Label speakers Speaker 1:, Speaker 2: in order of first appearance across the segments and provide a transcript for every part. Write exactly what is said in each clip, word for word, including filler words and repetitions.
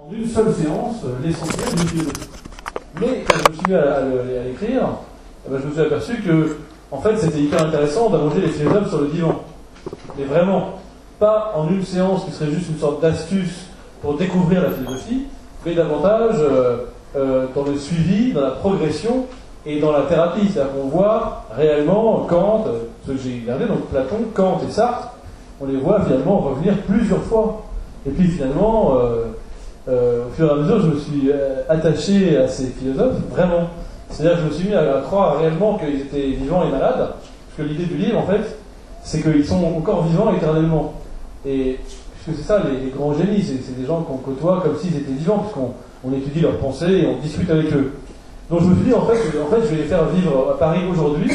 Speaker 1: en une seule séance l'essentiel du philosophie. Mais quand je me suis mis à, à, à l'écrire, eh ben, je me suis aperçu que, en fait, c'était hyper intéressant d'allonger les philosophes sur le divan. Mais vraiment, pas en une séance qui serait juste une sorte d'astuce pour découvrir la philosophie, mais davantage euh, euh, dans le suivi, dans la progression et dans la thérapie. C'est-à-dire qu'on voit réellement Kant, euh, ce que j'ai regardé, donc Platon, Kant et Sartre, on les voit finalement revenir plusieurs fois. Et puis finalement, euh, euh, au fur et à mesure, je me suis euh, attaché à ces philosophes, vraiment. C'est-à-dire que je me suis mis à, à croire réellement qu'ils étaient vivants et malades, parce que l'idée du livre, en fait, c'est qu'ils sont encore vivants éternellement. Et puisque c'est ça, les, les grands génies, c'est, c'est des gens qu'on côtoie comme s'ils étaient vivants, puisqu'on on étudie leurs pensées et on discute avec eux. Donc je me suis dit, en fait, en fait je vais les faire vivre à Paris aujourd'hui.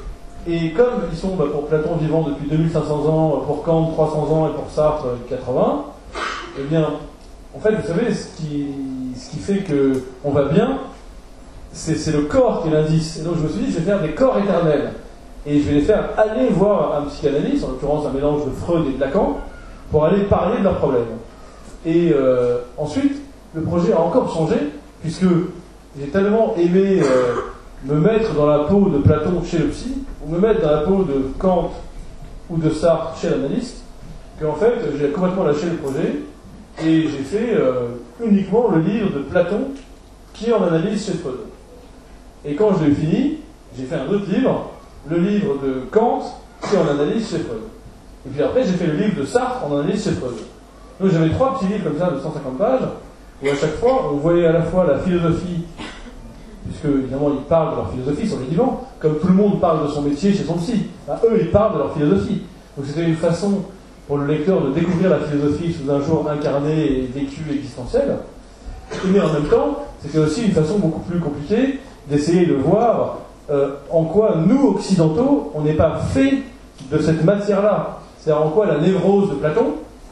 Speaker 1: Et comme ils sont, bah, pour Platon, vivants depuis deux mille cinq cents ans, pour Kant, trois cents ans, et pour Sartre, quatre-vingts, eh bien, en fait, vous savez, ce qui, ce qui fait qu'on va bien, c'est, c'est le corps qui est l'indice. Et donc je me suis dit, je vais faire des corps éternels. Et je vais les faire aller voir un psychanalyste, en l'occurrence un mélange de Freud et de Lacan, pour aller parler de leurs problèmes. Et euh, ensuite, le projet a encore changé, puisque j'ai tellement aimé euh, me mettre dans la peau de Platon chez le psy, ou me mettre dans la peau de Kant ou de Sartre chez l'analyste, qu'en fait, j'ai complètement lâché le projet, et j'ai fait euh, uniquement le livre de Platon, qui est en analyse chez Freud. Et quand je l'ai fini, j'ai fait un autre livre, le livre de Kant, qui est en analyse chez Freud. Et puis après, j'ai fait le livre de Sartre en analyse chez Freud. Donc j'avais trois petits livres comme ça de cent cinquante pages, où à chaque fois, on voyait à la fois la philosophie, puisque évidemment ils parlent de leur philosophie sur les divans, comme tout le monde parle de son métier chez son psy. Ben, eux, ils parlent de leur philosophie. Donc c'était une façon pour le lecteur de découvrir la philosophie sous un jour incarné et vécu existentiel. Mais en même temps, c'était aussi une façon beaucoup plus compliquée d'essayer de voir euh, en quoi nous, occidentaux, on n'est pas fait de cette matière-là. C'est-à-dire en quoi la névrose de Platon,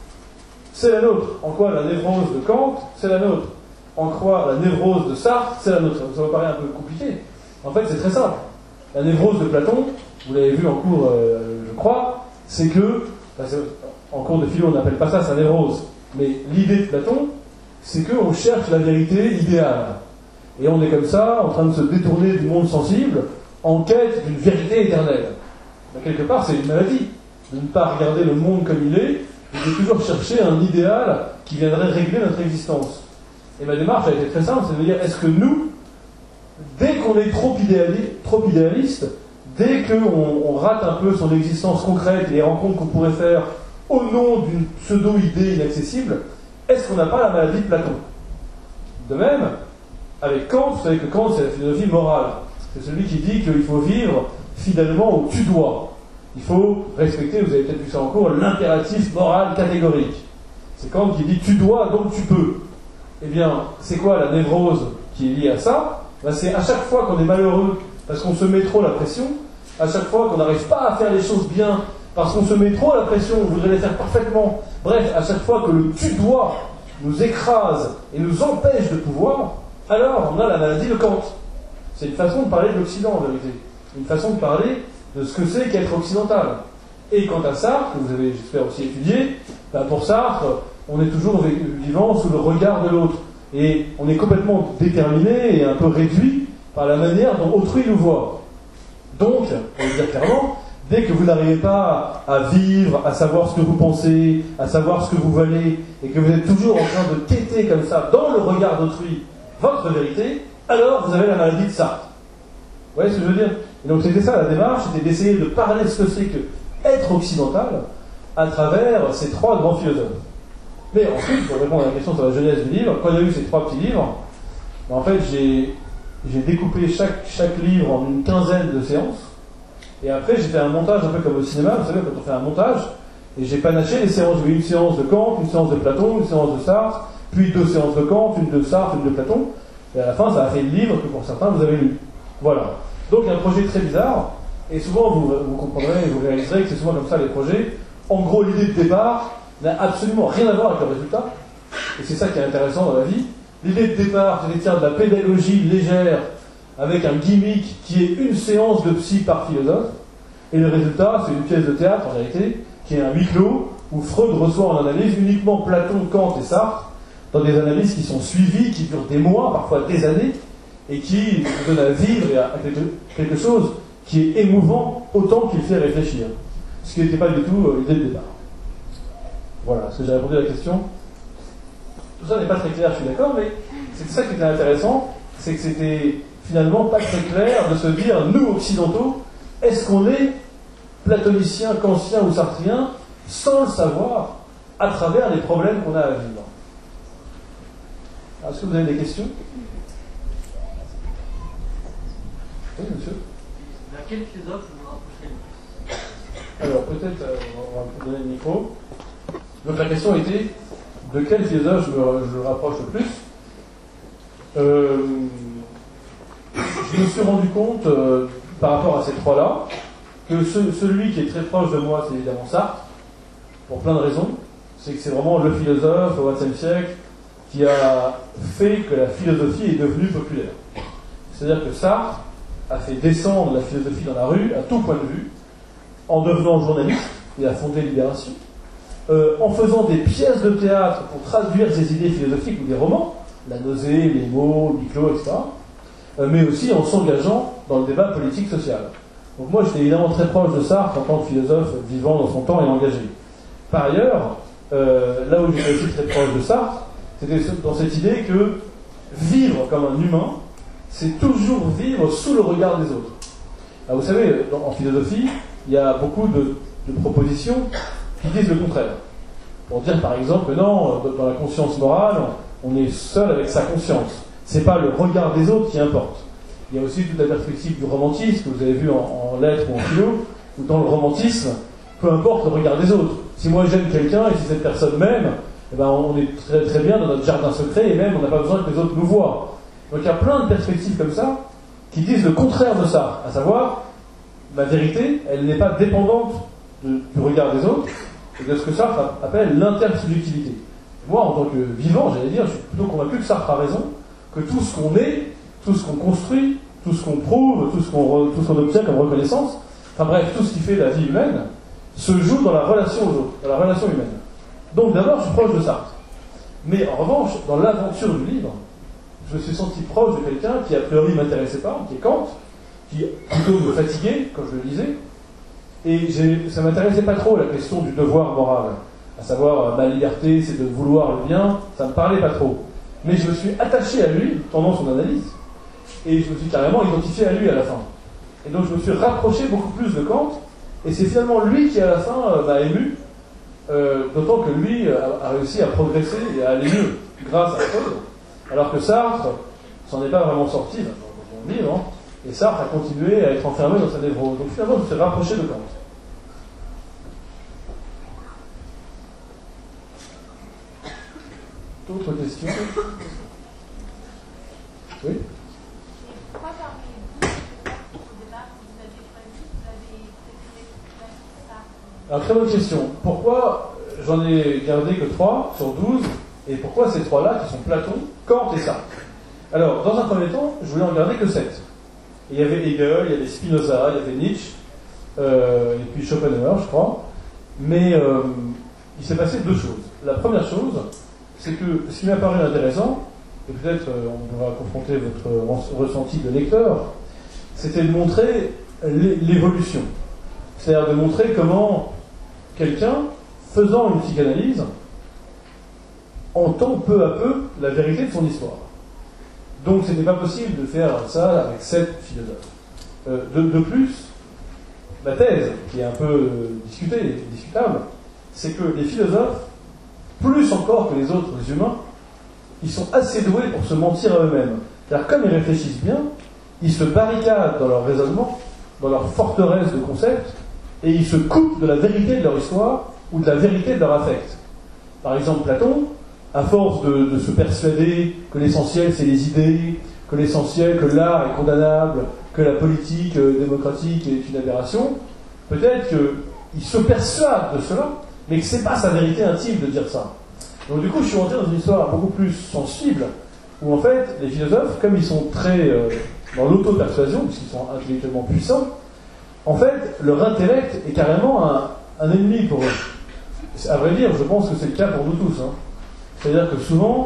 Speaker 1: c'est la nôtre. En quoi la névrose de Kant, c'est la nôtre. En quoi la névrose de Sartre, c'est la nôtre. Ça me paraît un peu compliqué. En fait, c'est très simple. La névrose de Platon, vous l'avez vu en cours, euh, je crois, c'est que, enfin, en cours de philo, on n'appelle pas ça sa névrose, mais l'idée de Platon, c'est qu'on cherche la vérité idéale. Et on est comme ça, en train de se détourner du monde sensible, en quête d'une vérité éternelle. Mais quelque part, c'est une maladie, de ne pas regarder le monde comme il est, et de toujours chercher un idéal qui viendrait régler notre existence. Et ma démarche a été très simple, c'est de dire, est-ce que nous, dès qu'on est trop, idéali- trop idéaliste, dès qu'on on rate un peu son existence concrète et les rencontres qu'on pourrait faire au nom d'une pseudo-idée inaccessible, est-ce qu'on n'a pas la maladie de Platon? De même, avec Kant, vous savez que Kant, c'est la philosophie morale. C'est celui qui dit qu'il faut vivre fidèlement au tu dois. Il faut respecter, vous avez peut-être vu ça en cours, l'impératif moral catégorique. C'est Kant qui dit tu dois, donc tu peux. Eh bien, c'est quoi la névrose qui est liée à ça? Ben, c'est à chaque fois qu'on est malheureux, parce qu'on se met trop la pression, à chaque fois qu'on n'arrive pas à faire les choses bien, parce qu'on se met trop la pression, on voudrait les faire parfaitement. Bref, à chaque fois que le tu dois nous écrase et nous empêche de pouvoir, alors on a la maladie de Kant. C'est une façon de parler de l'Occident, en vérité. Une façon de parler de ce que c'est qu'être occidental. Et quant à Sartre, que vous avez, j'espère, aussi étudié, ben pour Sartre, on est toujours vivant sous le regard de l'autre. Et on est complètement déterminé et un peu réduit par la manière dont autrui nous voit. Donc, pour le dire clairement, dès que vous n'arrivez pas à vivre, à savoir ce que vous pensez, à savoir ce que vous valez, et que vous êtes toujours en train de quêter comme ça, dans le regard d'autrui, votre vérité, alors vous avez la maladie de Sartre. Vous voyez ce que je veux dire? Et donc c'était ça la démarche, c'était d'essayer de parler de ce que c'est que être occidental à travers ces trois grands philosophes. Mais ensuite, pour répondre à la question sur la jeunesse du livre, quand il y a eu ces trois petits livres, ben en fait j'ai, j'ai découpé chaque, chaque livre en une quinzaine de séances, et après j'ai fait un montage un peu comme au cinéma, vous savez, quand on fait un montage, et j'ai panaché les séances, j'ai eu une séance de Kant, une séance de Platon, une séance de Sartre, puis deux séances de Kant, une de Sartre, une de Platon, et à la fin ça a fait le livre que pour certains vous avez lu. Voilà. Donc un projet très bizarre, et souvent vous, vous comprendrez et vous réaliserez que c'est souvent comme ça les projets. En gros, l'idée de départ n'a absolument rien à voir avec le résultat, et c'est ça qui est intéressant dans la vie. L'idée de départ, c'est de faire de la pédagogie légère, avec un gimmick qui est une séance de psy par philosophe, et le résultat, c'est une pièce de théâtre en réalité, qui est un huis clos, où Freud reçoit en analyse uniquement Platon, Kant et Sartre, dans des analyses qui sont suivies, qui durent des mois, parfois des années, et qui nous donnent à vivre et à quelque chose qui est émouvant autant qu'il fait réfléchir. Ce qui n'était pas du tout l'idée de départ. Voilà, est-ce que j'ai répondu à la question? Tout ça n'est pas très clair, je suis d'accord, mais c'est ça qui était intéressant, c'est que c'était finalement pas très clair de se dire, nous occidentaux, est-ce qu'on est platoniciens, kantiens ou sartriens sans le savoir à travers les problèmes qu'on a à vivre. Est-ce que vous avez des questions? Oui, monsieur.
Speaker 2: À quel philosophe vous vous rapprochez le plus?
Speaker 1: Alors, peut-être, euh, on va vous donner le micro. Donc, la question était, de quel philosophe je me, je me rapproche le plus? euh, Je me suis rendu compte, euh, par rapport à ces trois-là, que ce, celui qui est très proche de moi, c'est évidemment Sartre, pour plein de raisons. C'est que c'est vraiment le philosophe au vingtième siècle qui a fait que la philosophie est devenue populaire. C'est-à-dire que Sartre a fait descendre la philosophie dans la rue, à tout point de vue, en devenant journaliste, il a fondé Libération, euh, en faisant des pièces de théâtre pour traduire ses idées philosophiques ou des romans, La nausée, Les mots, Biclo, et cetera, euh, mais aussi en s'engageant dans le débat politique-social. Donc moi, j'étais évidemment très proche de Sartre en tant que philosophe vivant dans son temps et engagé. Par ailleurs, euh, là où j'étais aussi très proche de Sartre, c'était dans cette idée que vivre comme un humain, c'est toujours vivre sous le regard des autres. Alors vous savez, dans, en philosophie, il y a beaucoup de, de propositions qui disent le contraire. Pour dire par exemple que non, dans la conscience morale, on est seul avec sa conscience. C'est pas le regard des autres qui importe. Il y a aussi toute la perspective du romantisme, que vous avez vu en, en lettres ou en philo, où dans le romantisme, peu importe le regard des autres. Si moi j'aime quelqu'un et si cette personne m'aime, eh ben on est très, très bien dans notre jardin secret et même on n'a pas besoin que les autres nous voient. Donc il y a plein de perspectives comme ça qui disent le contraire de ça, à savoir, la vérité, elle n'est pas dépendante de, du regard des autres et de ce que Sartre appelle l'intersubjectivité. Moi, en tant que vivant, j'allais dire, je suis plutôt convaincu que Sartre a raison, que tout ce qu'on est, tout ce qu'on construit, tout ce qu'on prouve, tout ce qu'on, tout ce qu'on obtient comme reconnaissance, enfin bref, tout ce qui fait la vie humaine, se joue dans la relation aux autres, dans la relation humaine. Donc d'abord, je suis proche de Sartre. Mais en revanche, dans l'aventure du livre, je me suis senti proche de quelqu'un qui a priori ne m'intéressait pas, qui est Kant, qui plutôt me fatiguait quand je le lisais, et j'ai, ça ne m'intéressait pas trop la question du devoir moral, à savoir ma liberté c'est de vouloir le bien, ça ne me parlait pas trop. Mais je me suis attaché à lui pendant son analyse, et je me suis carrément identifié à lui à la fin. Et donc je me suis rapproché beaucoup plus de Kant, et c'est finalement lui qui à la fin euh, m'a ému, euh, d'autant que lui a, a réussi à progresser et à aller mieux grâce à Freud, alors que Sartre s'en est pas vraiment sorti dans son livre, hein, et Sartre a continué à être enfermé dans sa névrose. Donc finalement je me suis rapproché de Kant. D'autres questions? Oui?
Speaker 3: Pourquoi parmi les douze philosophes au départ que vous avez choisi, vous avez préféré ça?
Speaker 1: Alors, très bonne question. Pourquoi j'en ai gardé que trois sur douze, et pourquoi ces trois-là qui sont Platon, Kant et Sartre? Alors, dans un premier temps, je voulais en garder que sept. Il y avait Hegel, il y avait Spinoza, il y avait Nietzsche, euh, et puis Schopenhauer, je crois. Mais euh, il s'est passé deux choses. La première chose, c'est que ce qui m'a paru intéressant, et peut-être euh, on pourra confronter votre ressenti de lecteur, c'était de montrer l'évolution. C'est-à-dire de montrer comment quelqu'un, faisant une psychanalyse, entend peu à peu la vérité de son histoire. Donc ce n'était pas possible de faire ça avec sept philosophes. Euh, de, de plus, ma thèse, qui est un peu euh, discutée, discutable, c'est que les philosophes, plus encore que les autres humains, ils sont assez doués pour se mentir à eux-mêmes. C'est-à-dire, comme ils réfléchissent bien, ils se barricadent dans leur raisonnement, dans leur forteresse de concepts, et ils se coupent de la vérité de leur histoire ou de la vérité de leur affect. Par exemple, Platon, à force de, de se persuader que l'essentiel c'est les idées, que l'essentiel, que l'art est condamnable, que la politique euh, démocratique est une aberration, peut-être qu'il se persuade de cela, mais que c'est pas sa vérité intime de dire ça. Donc du coup, je suis rentré dans une histoire beaucoup plus sensible, où en fait, les philosophes, comme ils sont très euh, dans l'auto-persuasion, puisqu'ils sont intellectuellement puissants, en fait, leur intellect est carrément un, un ennemi pour eux. À vrai dire, je pense que c'est le cas pour nous tous. Hein. C'est-à-dire que souvent,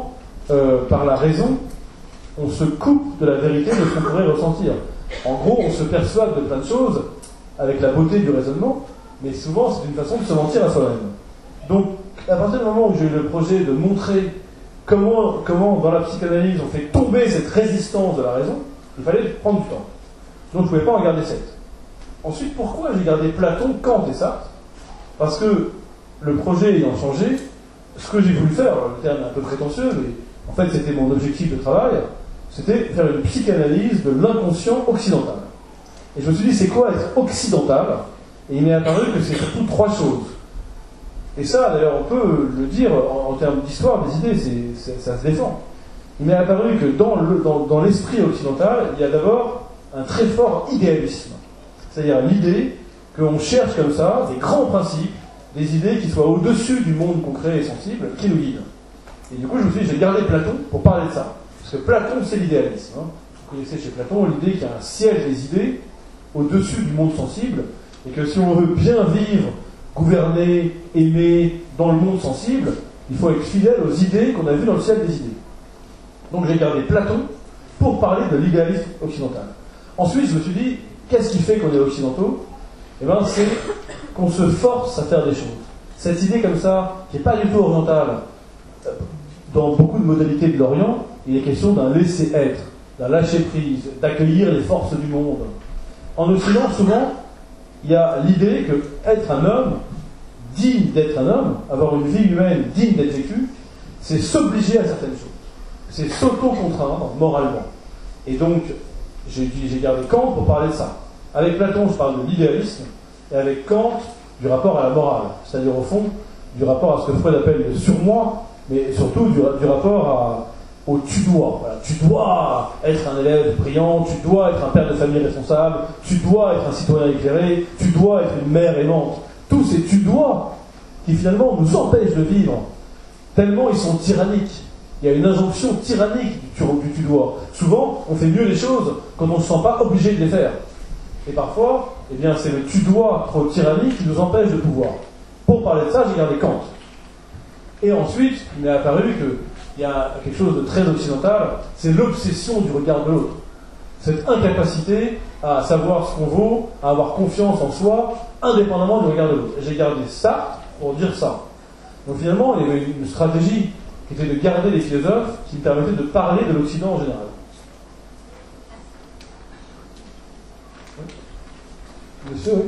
Speaker 1: euh, par la raison, on se coupe de la vérité de ce qu'on pourrait ressentir. En gros, on se persuade de plein de choses avec la beauté du raisonnement, mais souvent c'est une façon de se mentir à soi-même. Donc, à partir du moment où j'ai eu le projet de montrer comment, comment dans la psychanalyse on fait tomber cette résistance de la raison, il fallait prendre du temps. Donc je ne pouvais pas en garder sept. Ensuite, pourquoi j'ai gardé Platon, Kant et Sartre? Parce que le projet ayant changé, ce que j'ai voulu faire, le terme est un peu prétentieux, mais en fait c'était mon objectif de travail, c'était faire une psychanalyse de l'inconscient occidental. Et je me suis dit, c'est quoi être occidental? Et il m'est apparu que c'est surtout trois choses. Et ça, d'ailleurs, on peut le dire en, en termes d'histoire des idées, c'est, c'est, ça se défend. Il m'est apparu que dans, le, dans, dans l'esprit occidental, il y a d'abord un très fort idéalisme. C'est-à-dire l'idée qu'on cherche comme ça des grands principes, des idées qui soient au-dessus du monde concret et sensible, qui nous guident. Et du coup, je me suis dit, j'ai gardé Platon pour parler de ça. Parce que Platon, c'est l'idéalisme. Hein. Vous connaissez chez Platon l'idée qu'il y a un siège des idées au-dessus du monde sensible, et que si on veut bien vivre, gouverner, aimer dans le monde sensible, il faut être fidèle aux idées qu'on a vues dans le ciel des idées. Donc j'ai gardé Platon pour parler de l'idéalisme occidental. Ensuite, je me suis dit, qu'est-ce qui fait qu'on est occidentaux? Eh bien, c'est qu'on se force à faire des choses. Cette idée comme ça, qui n'est pas du tout orientale, dans beaucoup de modalités de l'Orient, il est question d'un laisser-être, d'un lâcher-prise, d'accueillir les forces du monde. En Occident, souvent, il y a l'idée que être un homme, digne d'être un homme, avoir une vie humaine digne d'être vécue, c'est s'obliger à certaines choses. C'est s'auto-contraindre moralement. Et donc, j'ai, j'ai gardé Kant pour parler de ça. Avec Platon, je parle de l'idéalisme, et avec Kant, du rapport à la morale. C'est-à-dire, au fond, du rapport à ce que Freud appelle le surmoi, mais surtout du, du rapport à, au tu dois. Voilà. Tu dois être un élève brillant, tu dois être un père de famille responsable, tu dois être un citoyen éclairé, tu dois être une mère aimante. Tous ces tu dois qui finalement nous empêchent de vivre, tellement ils sont tyranniques. Il y a une injonction tyrannique du tu, du tu dois. Souvent, on fait mieux les choses quand on ne se sent pas obligé de les faire. Et parfois, eh bien, c'est le tu dois trop tyrannique qui nous empêche de pouvoir. Pour parler de ça, j'ai gardé Kant. Et ensuite, il m'est apparu qu'il y a quelque chose de très occidental, c'est l'obsession du regard de l'autre. Cette incapacité à savoir ce qu'on vaut, à avoir confiance en soi, indépendamment du regard de l'autre. Et j'ai gardé ça pour dire ça. Donc finalement, il y avait une stratégie qui était de garder les philosophes qui me permettaient de parler de l'Occident en général. Oui. Monsieur, oui.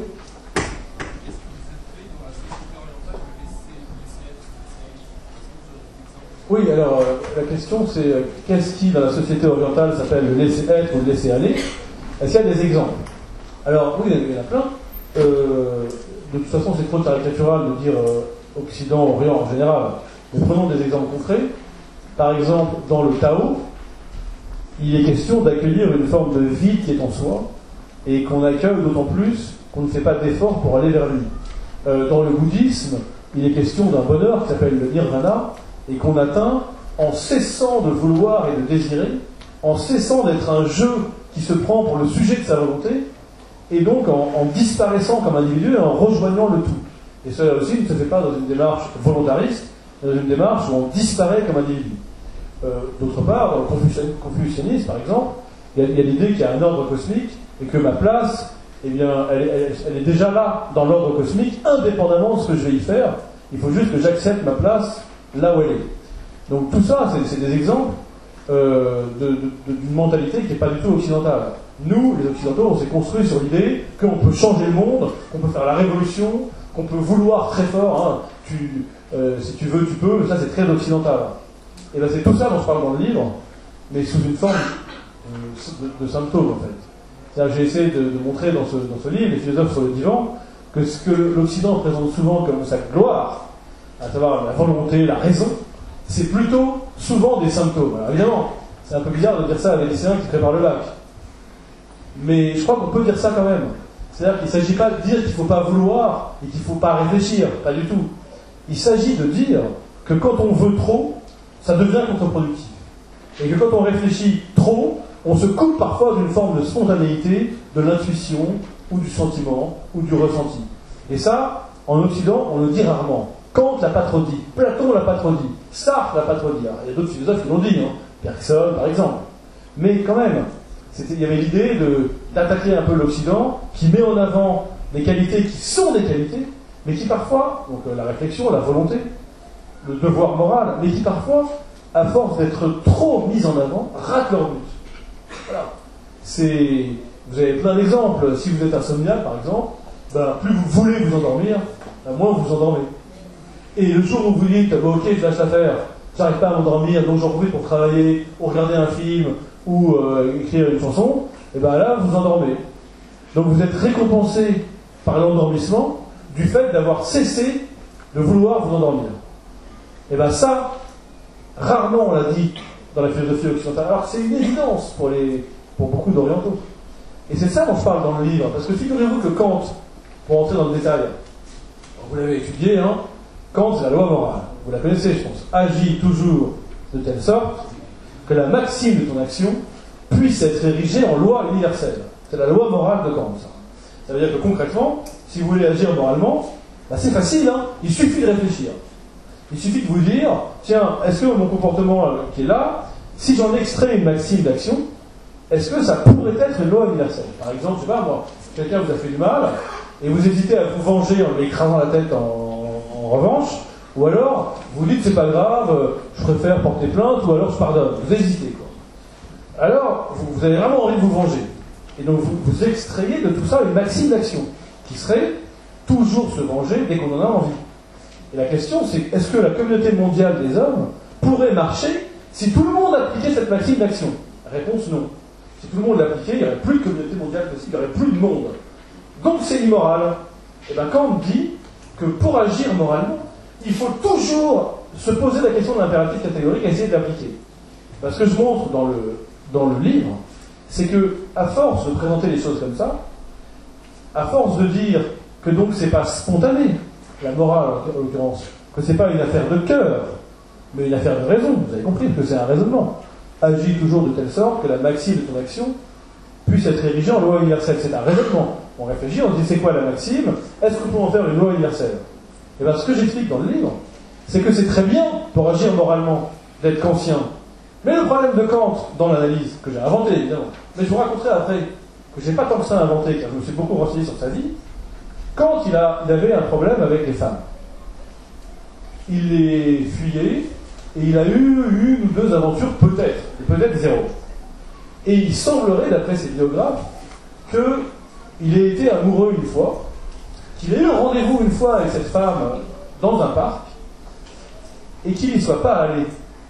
Speaker 1: Oui, alors euh, la question c'est euh, qu'est-ce qui dans la société orientale s'appelle le laisser-être ou le laisser-aller? Est-ce qu'il y a des exemples? Alors oui, il y en a plein. Euh, de toute façon, c'est trop caricatural de dire euh, Occident, Orient en général. Mais prenons des exemples concrets. Par exemple, dans le Tao, il est question d'accueillir une forme de vie qui est en soi et qu'on accueille d'autant plus qu'on ne fait pas d'efforts pour aller vers lui. Euh, dans le bouddhisme, il est question d'un bonheur qui s'appelle le nirvana et qu'on atteint en cessant de vouloir et de désirer, en cessant d'être un jeu qui se prend pour le sujet de sa volonté, et donc en, en disparaissant comme individu et en rejoignant le tout. Et cela aussi ne se fait pas dans une démarche volontariste, mais dans une démarche où on disparaît comme individu. Euh, d'autre part, dans le confucianisme, par exemple, il y a, il y a l'idée qu'il y a un ordre cosmique et que ma place, eh bien, elle, elle, elle est déjà là dans l'ordre cosmique, indépendamment de ce que je vais y faire. Il faut juste que j'accepte ma place là où elle est. Donc tout ça, c'est, c'est des exemples euh, de, de, de, d'une mentalité qui n'est pas du tout occidentale. Nous, les Occidentaux, on s'est construit sur l'idée qu'on peut changer le monde, qu'on peut faire la révolution, qu'on peut vouloir très fort. Hein, tu, euh, si tu veux, tu peux. Ça, c'est très occidental. Et bien, c'est tout ça dont je parle dans le livre, mais sous une forme euh, de, de symptômes, en fait. C'est-à-dire, j'ai essayé de, de montrer dans ce, dans ce livre, les philosophes sur le divan, que ce que l'Occident présente souvent comme sa gloire, à savoir la volonté, la raison, c'est plutôt souvent des symptômes. Alors évidemment, c'est un peu bizarre de dire ça à des lycéens qui préparent le bac. Mais je crois qu'on peut dire ça quand même. C'est-à-dire qu'il ne s'agit pas de dire qu'il ne faut pas vouloir et qu'il ne faut pas réfléchir, pas du tout. Il s'agit de dire que quand on veut trop, ça devient contre-productif. Et que quand on réfléchit trop, on se coupe parfois d'une forme de spontanéité, de l'intuition, ou du sentiment, ou du ressenti. Et ça, en Occident, on le dit rarement. Kant l'a pas trop dit, Platon l'a pas trop dit, Sartre l'a pas trop dit. Alors, il y a d'autres philosophes qui l'ont dit, hein, Bergson par exemple. Mais quand même, c'était, il y avait l'idée de, d'attaquer un peu l'Occident, qui met en avant des qualités qui sont des qualités, mais qui parfois, donc euh, la réflexion, la volonté, le devoir moral, mais qui parfois, à force d'être trop mis en avant, ratent leur but. Voilà. C'est, vous avez plein d'exemples. Si vous êtes insomniaque, par exemple, ben, plus vous voulez vous endormir, ben, moins vous vous endormez. Et le jour où vous dites, bon, ok, je lâche l'affaire, j'arrive pas à m'endormir, donc j'en profite pour travailler, ou regarder un film, ou euh, écrire une chanson, et ben là, vous endormez. Donc vous êtes récompensé par l'endormissement du fait d'avoir cessé de vouloir vous endormir. Et ben ça, rarement on l'a dit dans la philosophie occidentale, alors que c'est une évidence pour, les, pour beaucoup d'orientaux. Et c'est ça dont je parle dans le livre, parce que figurez-vous que Kant, pour entrer dans le détail, vous l'avez étudié, hein, Kant c'est la loi morale, vous la connaissez je pense, agis toujours de telle sorte que la maxime de ton action puisse être érigée en loi universelle. C'est la loi morale de Kant, ça. Ça veut dire que concrètement, si vous voulez agir moralement, bah c'est facile, hein, il suffit de réfléchir. Il suffit de vous dire, tiens, est-ce que mon comportement euh, qui est là, si j'en extrais une maxime d'action, est-ce que ça pourrait être une loi universelle? Par exemple, je sais pas moi, quelqu'un vous a fait du mal, et vous hésitez à vous venger en lui écrasant la tête en, en revanche, ou alors vous dites c'est pas grave, euh, je préfère porter plainte, ou alors je pardonne. Vous hésitez, quoi. Alors, vous, vous avez vraiment envie de vous venger. Et donc vous, vous extrayez de tout ça une maxime d'action, qui serait toujours se venger dès qu'on en a envie. Et la question c'est, est-ce que la communauté mondiale des hommes pourrait marcher si tout le monde appliquait cette maxime d'action? Réponse non. Si tout le monde l'appliquait, il n'y aurait plus de communauté mondiale possible, il n'y aurait plus de monde. Donc c'est immoral. Et bien quand on dit que pour agir moralement, il faut toujours se poser la question de l'impératif catégorique et essayer de l'appliquer. Parce que je montre dans le, dans le livre, c'est que, à force de présenter les choses comme ça, à force de dire que donc c'est pas spontané, la morale en l'occurrence, que c'est pas une affaire de cœur, mais une affaire de raison, vous avez compris que c'est un raisonnement. Agis toujours de telle sorte que la maxime de ton action puisse être érigée en loi universelle. C'est un raisonnement. On réfléchit, on se dit c'est quoi la maxime? Est-ce qu'on peut en faire une loi universelle? Et bien ce que j'explique dans le livre, c'est que c'est très bien pour agir moralement d'être kantien. Mais le problème de Kant dans l'analyse, que j'ai inventé évidemment, mais je vous raconterai après que j'ai pas tant que ça inventé, car je me suis beaucoup renseigné sur sa vie. Kant, il, a, il avait un problème avec les femmes. Il les fuyait, et il a eu une ou deux aventures peut-être, et peut-être zéro. Et il semblerait, d'après ses biographes, qu'il ait été amoureux une fois, qu'il ait eu un rendez-vous une fois avec cette femme dans un parc, et qu'il n'y soit pas allé.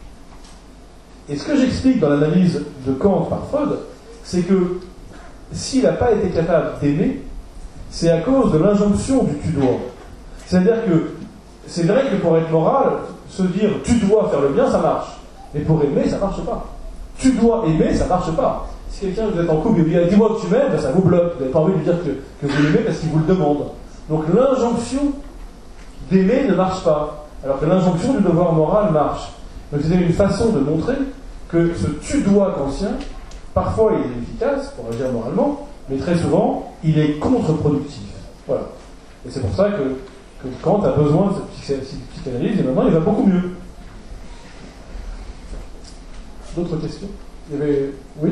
Speaker 1: Et ce que j'explique dans l'analyse de Kant par Freud, c'est que s'il n'a pas été capable d'aimer, c'est à cause de l'injonction du tu dois. C'est-à-dire que c'est vrai que pour être moral, se dire tu dois faire le bien, ça marche. Mais pour aimer, ça marche pas. Tu dois aimer, ça marche pas. Si quelqu'un vous êtes en couple et lui dit dis-moi que tu m'aimes, ben ça vous bloque. Vous n'avez pas envie de lui dire que, que vous l'aimez parce qu'il vous le demande. Donc l'injonction d'aimer ne marche pas. Alors que l'injonction du devoir moral marche. Donc c'était une façon de montrer que ce tu dois kantien, parfois il est efficace pour agir moralement, mais très souvent il est contre-productif. Voilà. Et c'est pour ça que, que Kant a besoin de cette psychanalyse et maintenant il va beaucoup mieux. D'autres questions? Il y avait. Oui?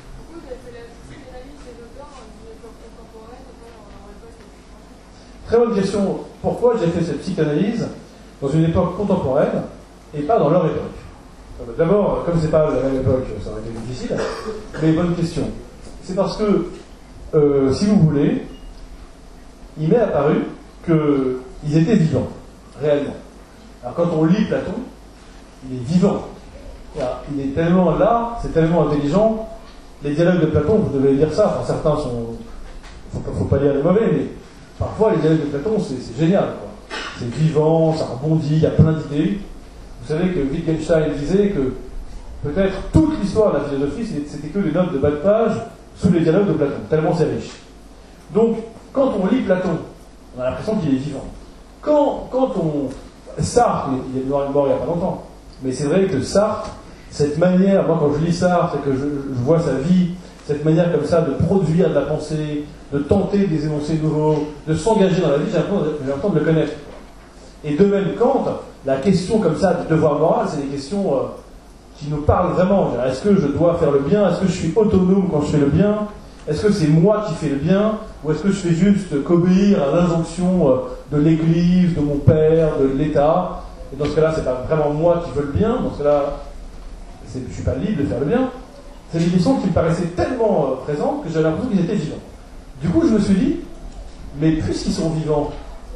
Speaker 1: Très bonne question. Pourquoi j'ai fait cette psychanalyse dans une époque contemporaine et pas dans leur époque? D'abord, comme c'est pas la même époque, ça aurait été difficile, mais bonne question. C'est parce que, euh, si vous voulez, il m'est apparu qu'ils étaient vivants, réellement. Alors quand on lit Platon, il est vivant. Il est tellement là, c'est tellement intelligent. Les dialogues de Platon, vous devez lire ça, enfin, certains sont... Faut pas, faut pas lire les mauvais, mais parfois les dialogues de Platon, c'est, c'est génial, quoi. C'est vivant, ça rebondit, il y a plein d'idées. Vous savez que Wittgenstein disait que peut-être toute l'histoire de la philosophie, c'était que des notes de bas de page sous les dialogues de Platon, tellement c'est riche. Donc, quand on lit Platon, on a l'impression qu'il est vivant. Quand, quand on... Sartre, il est mort il n'y a pas longtemps, mais c'est vrai que Sartre, cette manière, moi quand je lis Sartre et que je, je vois sa vie, cette manière comme ça de produire de la pensée, de tenter des énoncés nouveaux, de s'engager dans la vie, j'ai l'impression de le connaître. Et de même, Kant, la question comme ça du devoir moral, c'est des questions euh, qui nous parlent vraiment. Est-ce que je dois faire le bien? Est-ce que je suis autonome quand je fais le bien? Est-ce que c'est moi qui fais le bien? Ou est-ce que je fais juste qu'obéir à l'injonction euh, de l'Église, de mon père, de l'État? Et dans ce cas-là, c'est pas vraiment moi qui veux le bien. Dans ce cas-là, c'est, je suis pas libre de faire le bien. C'est des questions qui me paraissaient tellement euh, présentes que j'avais l'impression qu'ils étaient vivants. Du coup, je me suis dit, mais puisqu'ils sont vivants,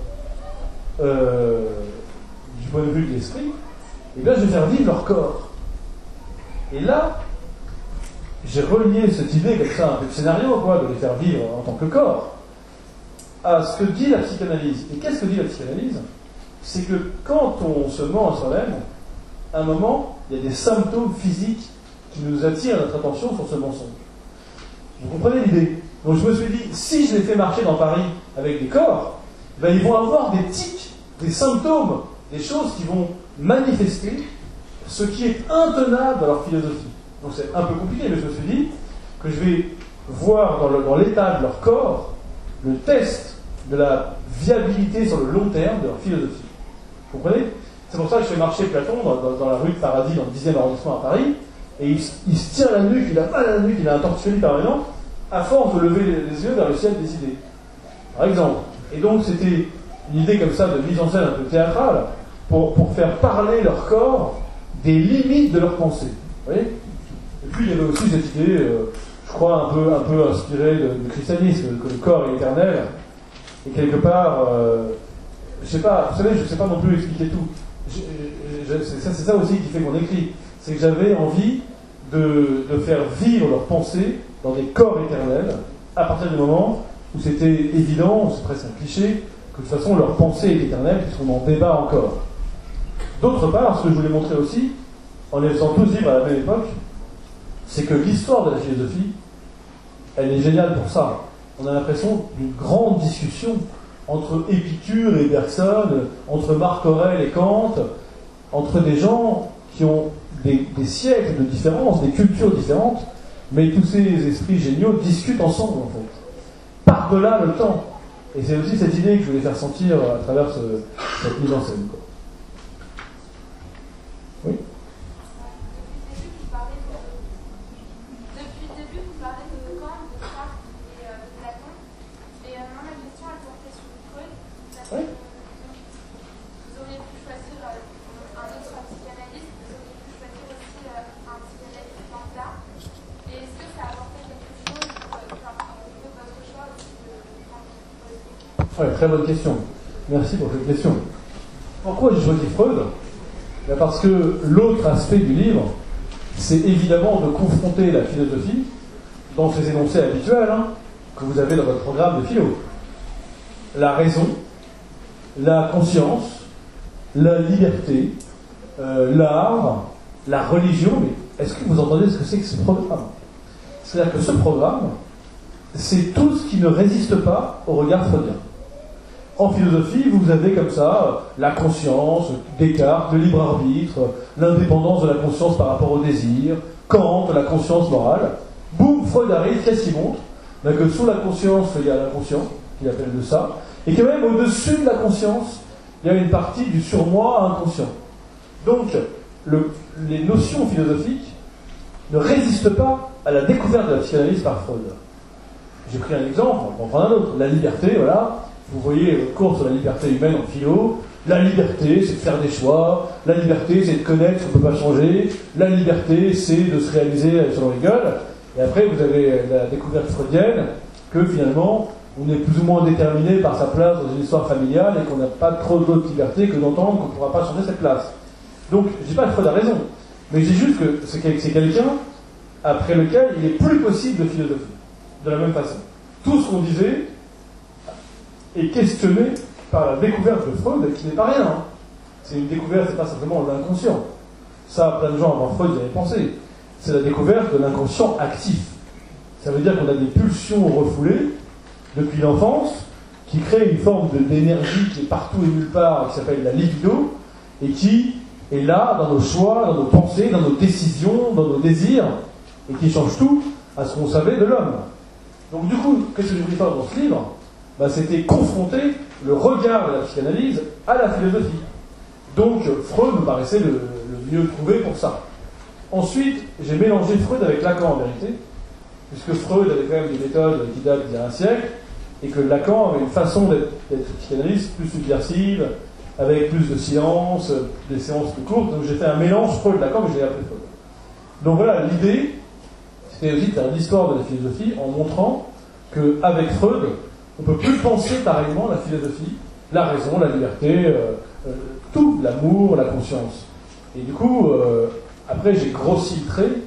Speaker 1: euh, du point de vue de l'esprit, eh bien, je vais faire vivre leur corps. Et là, j'ai relié cette idée comme ça, un peu de scénario, quoi, de les faire vivre en tant que corps, à ce que dit la psychanalyse. Et qu'est-ce que dit la psychanalyse? C'est que quand on se ment à soi-même, à un moment, il y a des symptômes physiques qui nous attirent notre attention sur ce mensonge. Vous comprenez l'idée? Donc je me suis dit, si je les fais marcher dans Paris avec des corps, ben ils vont avoir des tics, des symptômes, des choses qui vont manifester ce qui est intenable dans leur philosophie. Donc c'est un peu compliqué, mais je me suis dit que je vais voir dans, le, dans l'état de leur corps le test de la viabilité sur le long terme de leur philosophie. Vous comprenez? C'est pour ça que je fais marcher Platon dans, dans, dans la rue de Paradis, dans le dixième arrondissement à Paris, et il, il se tire la nuque, il a mal à la nuque, il a un torticolis permanent, à force de lever les, les yeux vers le ciel des idées. Par exemple. Et donc c'était une idée comme ça de mise en scène un peu théâtrale, pour, pour faire parler leur corps des limites de leur pensée. Vous voyez? Et puis il y avait aussi cette idée, euh, je crois, un peu, un peu inspirée du christianisme, que le corps est éternel, et quelque part, euh, je sais pas, vous savez, je ne sais pas non plus expliquer tout. Je, je, je, c'est, ça, c'est ça aussi qui fait qu'on écrit. C'est que j'avais envie de, de faire vivre leurs pensées dans des corps éternels, à partir du moment où c'était évident, c'est presque un cliché, que de toute façon leur pensée est éternelle, puisqu'on en débat encore. D'autre part, ce que je voulais montrer aussi, en les faisant tous vivre à la même époque, c'est que l'histoire de la philosophie, elle est géniale pour ça. On a l'impression d'une grande discussion entre Épicure et Bergson, entre Marc Aurèle et Kant, entre des gens qui ont des, des siècles de différence, des cultures différentes, mais tous ces esprits géniaux discutent ensemble, en fait. Par-delà le temps. Et c'est aussi cette idée que je voulais faire sentir à travers ce, cette mise en scène, quoi. Oui.
Speaker 3: Depuis le début, vous parlez de Kant, de Sartre et euh, de Platon. Et euh, moi, ma question, elle portait sur Freud. Parce
Speaker 1: Oui.
Speaker 3: que vous auriez pu choisir euh, un autre psychanalyste, vous auriez pu choisir aussi euh, un psychanalyste lambda. Et est-ce que ça a apporté quelque chose euh, enfin, au niveau de votre choix aussi de Kant et Freud?
Speaker 1: Ouais, très bonne question. Merci pour cette question. Pourquoi j'ai choisi Freud? Parce que l'autre aspect du livre, c'est évidemment de confronter la philosophie dans ses énoncés habituels, hein, que vous avez dans votre programme de philo. La raison, la conscience, la liberté, euh, l'art, la religion. Mais est-ce que vous entendez ce que c'est que ce programme? C'est-à-dire que ce programme, c'est tout ce qui ne résiste pas au regard freudien. En philosophie, vous avez comme ça la conscience, Descartes, le libre arbitre, l'indépendance de la conscience par rapport au désir, Kant, la conscience morale. Boum, Freud arrive, qu'est-ce qu'il montre? Que sous la conscience, il y a l'inconscient, qu'il appelle de ça, et que même au-dessus de la conscience, il y a une partie du surmoi inconscient. Donc, le, les notions philosophiques ne résistent pas à la découverte de la psychanalyse par Freud. J'ai pris un exemple, on va en prendre un autre. La liberté, voilà. Vous voyez votre cours sur la liberté humaine en philo. La liberté, c'est de faire des choix. La liberté, c'est de connaître ce qu'on ne peut pas changer. La liberté, c'est de se réaliser selon les gueules. Et après, vous avez la découverte freudienne que finalement, on est plus ou moins déterminé par sa place dans une histoire familiale et qu'on n'a pas trop d'autres libertés que d'entendre qu'on ne pourra pas changer cette place. Donc, je ne dis pas que Freud a raison, mais je dis juste que c'est quelqu'un après lequel il est plus possible de philosophie. De la même façon. Tout ce qu'on disait est questionné par la découverte de Freud, qui n'est pas rien. Hein. C'est une découverte, c'est pas simplement l'inconscient. Ça, plein de gens avant Freud y avaient pensé. C'est la découverte de l'inconscient actif. Ça veut dire qu'on a des pulsions refoulées depuis l'enfance qui créent une forme de, d'énergie qui est partout et nulle part, qui s'appelle la libido, et qui est là dans nos choix, dans nos pensées, dans nos décisions, dans nos désirs, et qui change tout à ce qu'on savait de l'homme. Donc du coup, qu'est-ce que je voulais faire dans ce livre? bah, c'était confronter le regard de la psychanalyse à la philosophie. Donc Freud me paraissait le, le mieux trouvé pour ça. Ensuite, j'ai mélangé Freud avec Lacan en vérité, puisque Freud avait quand même des méthodes qui datent d'il y a un siècle, et que Lacan avait une façon d'être, d'être psychanalyste plus subversive, avec plus de silence, des séances plus courtes. Donc j'ai fait un mélange Freud-Lacan, mais je l'ai appelé Freud. Donc voilà, l'idée, c'était aussi de faire l'histoire de la philosophie en montrant qu'avec Freud, on ne peut plus penser pareillement la philosophie, la raison, la liberté, euh, euh, tout, l'amour, la conscience. Et du coup, euh, après j'ai grossi le trait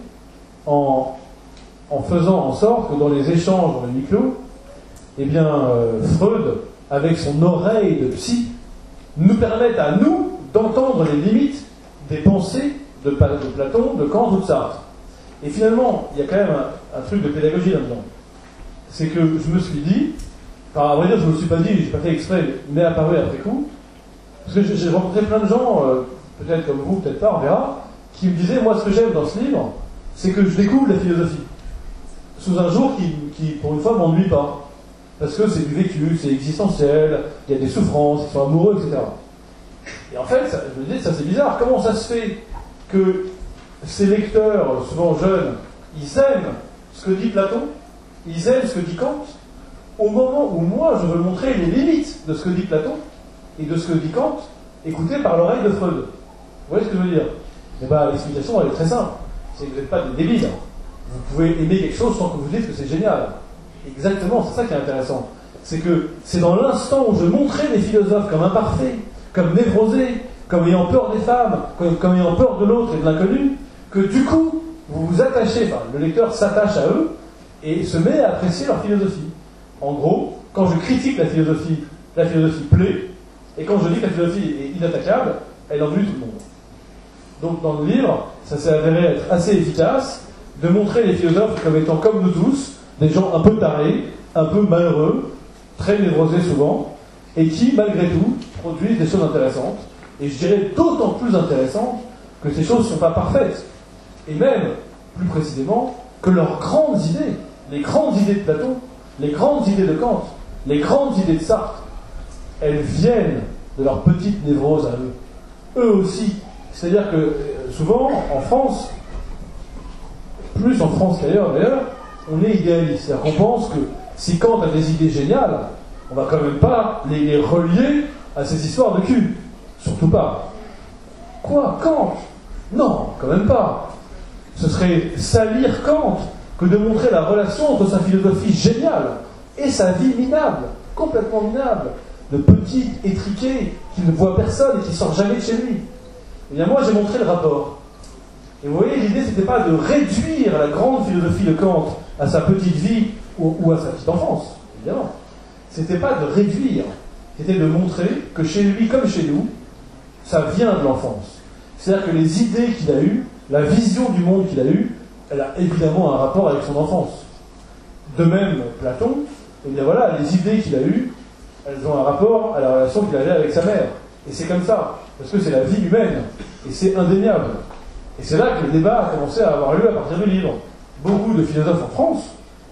Speaker 1: en, en faisant en sorte que dans les échanges dans le huis clos, eh bien, euh, Freud, avec son oreille de psy, nous permette à nous d'entendre les limites des pensées de, de Platon, de Kant ou de Sartre. Et finalement, il y a quand même un, un truc de pédagogie là-dedans. C'est que je me suis dit, enfin, à vrai dire, je ne me suis pas dit, je n'ai pas fait exprès, mais apparu après coup, parce que j'ai rencontré plein de gens, euh, peut-être comme vous, peut-être pas, on verra, qui me disaient, moi, ce que j'aime dans ce livre, c'est que je découvre la philosophie. Sous un jour qui, qui pour une fois, ne m'ennuie pas. Parce que c'est du vécu, c'est existentiel, il y a des souffrances, ils sont amoureux, et cetera. Et en fait, ça, je me dis, ça c'est bizarre. Comment ça se fait que ces lecteurs, souvent jeunes, ils aiment ce que dit Platon, ils aiment ce que dit Kant, au moment où moi je veux montrer les limites de ce que dit Platon et de ce que dit Kant, écouté par l'oreille de Freud. Vous voyez ce que je veux dire? Eh bien, l'explication, elle est très simple. C'est que vous n'êtes pas des débiles. Vous pouvez aimer quelque chose sans que vous dites que c'est génial. Exactement, c'est ça qui est intéressant. C'est que c'est dans l'instant où je montrais les philosophes comme imparfaits, comme névrosés, comme ayant peur des femmes, comme, comme ayant peur de l'autre et de l'inconnu, que du coup, vous vous attachez, enfin, le lecteur s'attache à eux et se met à apprécier leur philosophie. En gros, quand je critique la philosophie, la philosophie plaît, et quand je dis que la philosophie est inattaquable, elle ennuie tout le monde. Donc dans le livre, ça s'est avéré être assez efficace de montrer les philosophes comme étant comme nous tous, des gens un peu tarés, un peu malheureux, très névrosés souvent, et qui, malgré tout, produisent des choses intéressantes, et je dirais d'autant plus intéressantes que ces choses ne sont pas parfaites, et même, plus précisément, que leurs grandes idées, les grandes idées de Platon, les grandes idées de Kant, les grandes idées de Sartre, elles viennent de leur petite névrose à eux. Eux aussi. C'est-à-dire que, souvent, en France, plus en France qu'ailleurs d'ailleurs, on est idéaliste. C'est-à-dire qu'on pense que si Kant a des idées géniales, on va quand même pas les, les relier à ces histoires de cul. Surtout pas. Quoi, Kant? Non, quand même pas. Ce serait salir Kant que de montrer la relation entre sa philosophie géniale et sa vie minable, complètement minable, de petit étriqué qui ne voit personne et qui sort jamais de chez lui. Eh bien moi j'ai montré le rapport. Et vous voyez, l'idée c'était pas de réduire la grande philosophie de Kant à sa petite vie ou, ou à sa petite enfance, évidemment. C'était pas de réduire, c'était de montrer que chez lui comme chez nous, ça vient de l'enfance. C'est-à-dire que les idées qu'il a eues, la vision du monde qu'il a eue, elle a évidemment un rapport avec son enfance. De même, Platon, eh bien voilà, les idées qu'il a eues, elles ont un rapport à la relation qu'il avait avec sa mère. Et c'est comme ça, parce que c'est la vie humaine, et c'est indéniable. Et c'est là que le débat a commencé à avoir lieu à partir du livre. Beaucoup de philosophes en France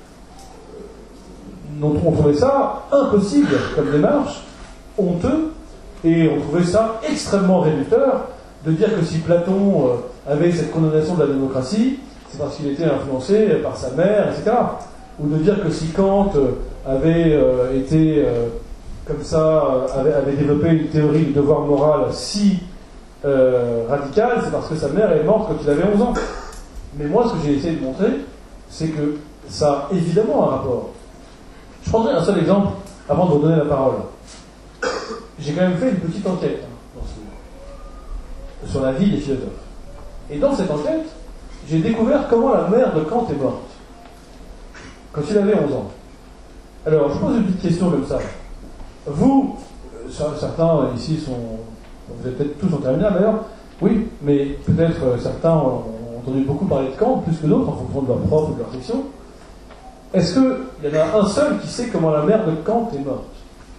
Speaker 1: ont trouvé ça impossible comme démarche, honteux, et ont trouvé ça extrêmement réducteur de dire que si Platon euh, avait cette condamnation de la démocratie, c'est parce qu'il était influencé par sa mère, et cetera. Ou de dire que si Kant euh, avait euh, été euh, comme ça, euh, avait, avait développé une théorie du devoir moral si euh, radicale, c'est parce que sa mère est morte quand il avait onze ans. Mais moi, ce que j'ai essayé de montrer, c'est que ça a évidemment un rapport. Je prendrai un seul exemple avant de vous donner la parole. J'ai quand même fait une petite enquête hein, dans ce livre, sur la vie des philosophes. Et dans cette enquête, j'ai découvert comment la mère de Kant est morte, quand il avait onze ans. Alors, je pose une petite question comme ça. Vous, certains ici sont, vous êtes peut-être tous en terminale d'ailleurs, oui, mais peut-être certains ont entendu beaucoup parler de Kant, plus que d'autres, en fonction de leur prof ou de leur section. Est-ce qu'il y en a un seul qui sait comment la mère de Kant est morte?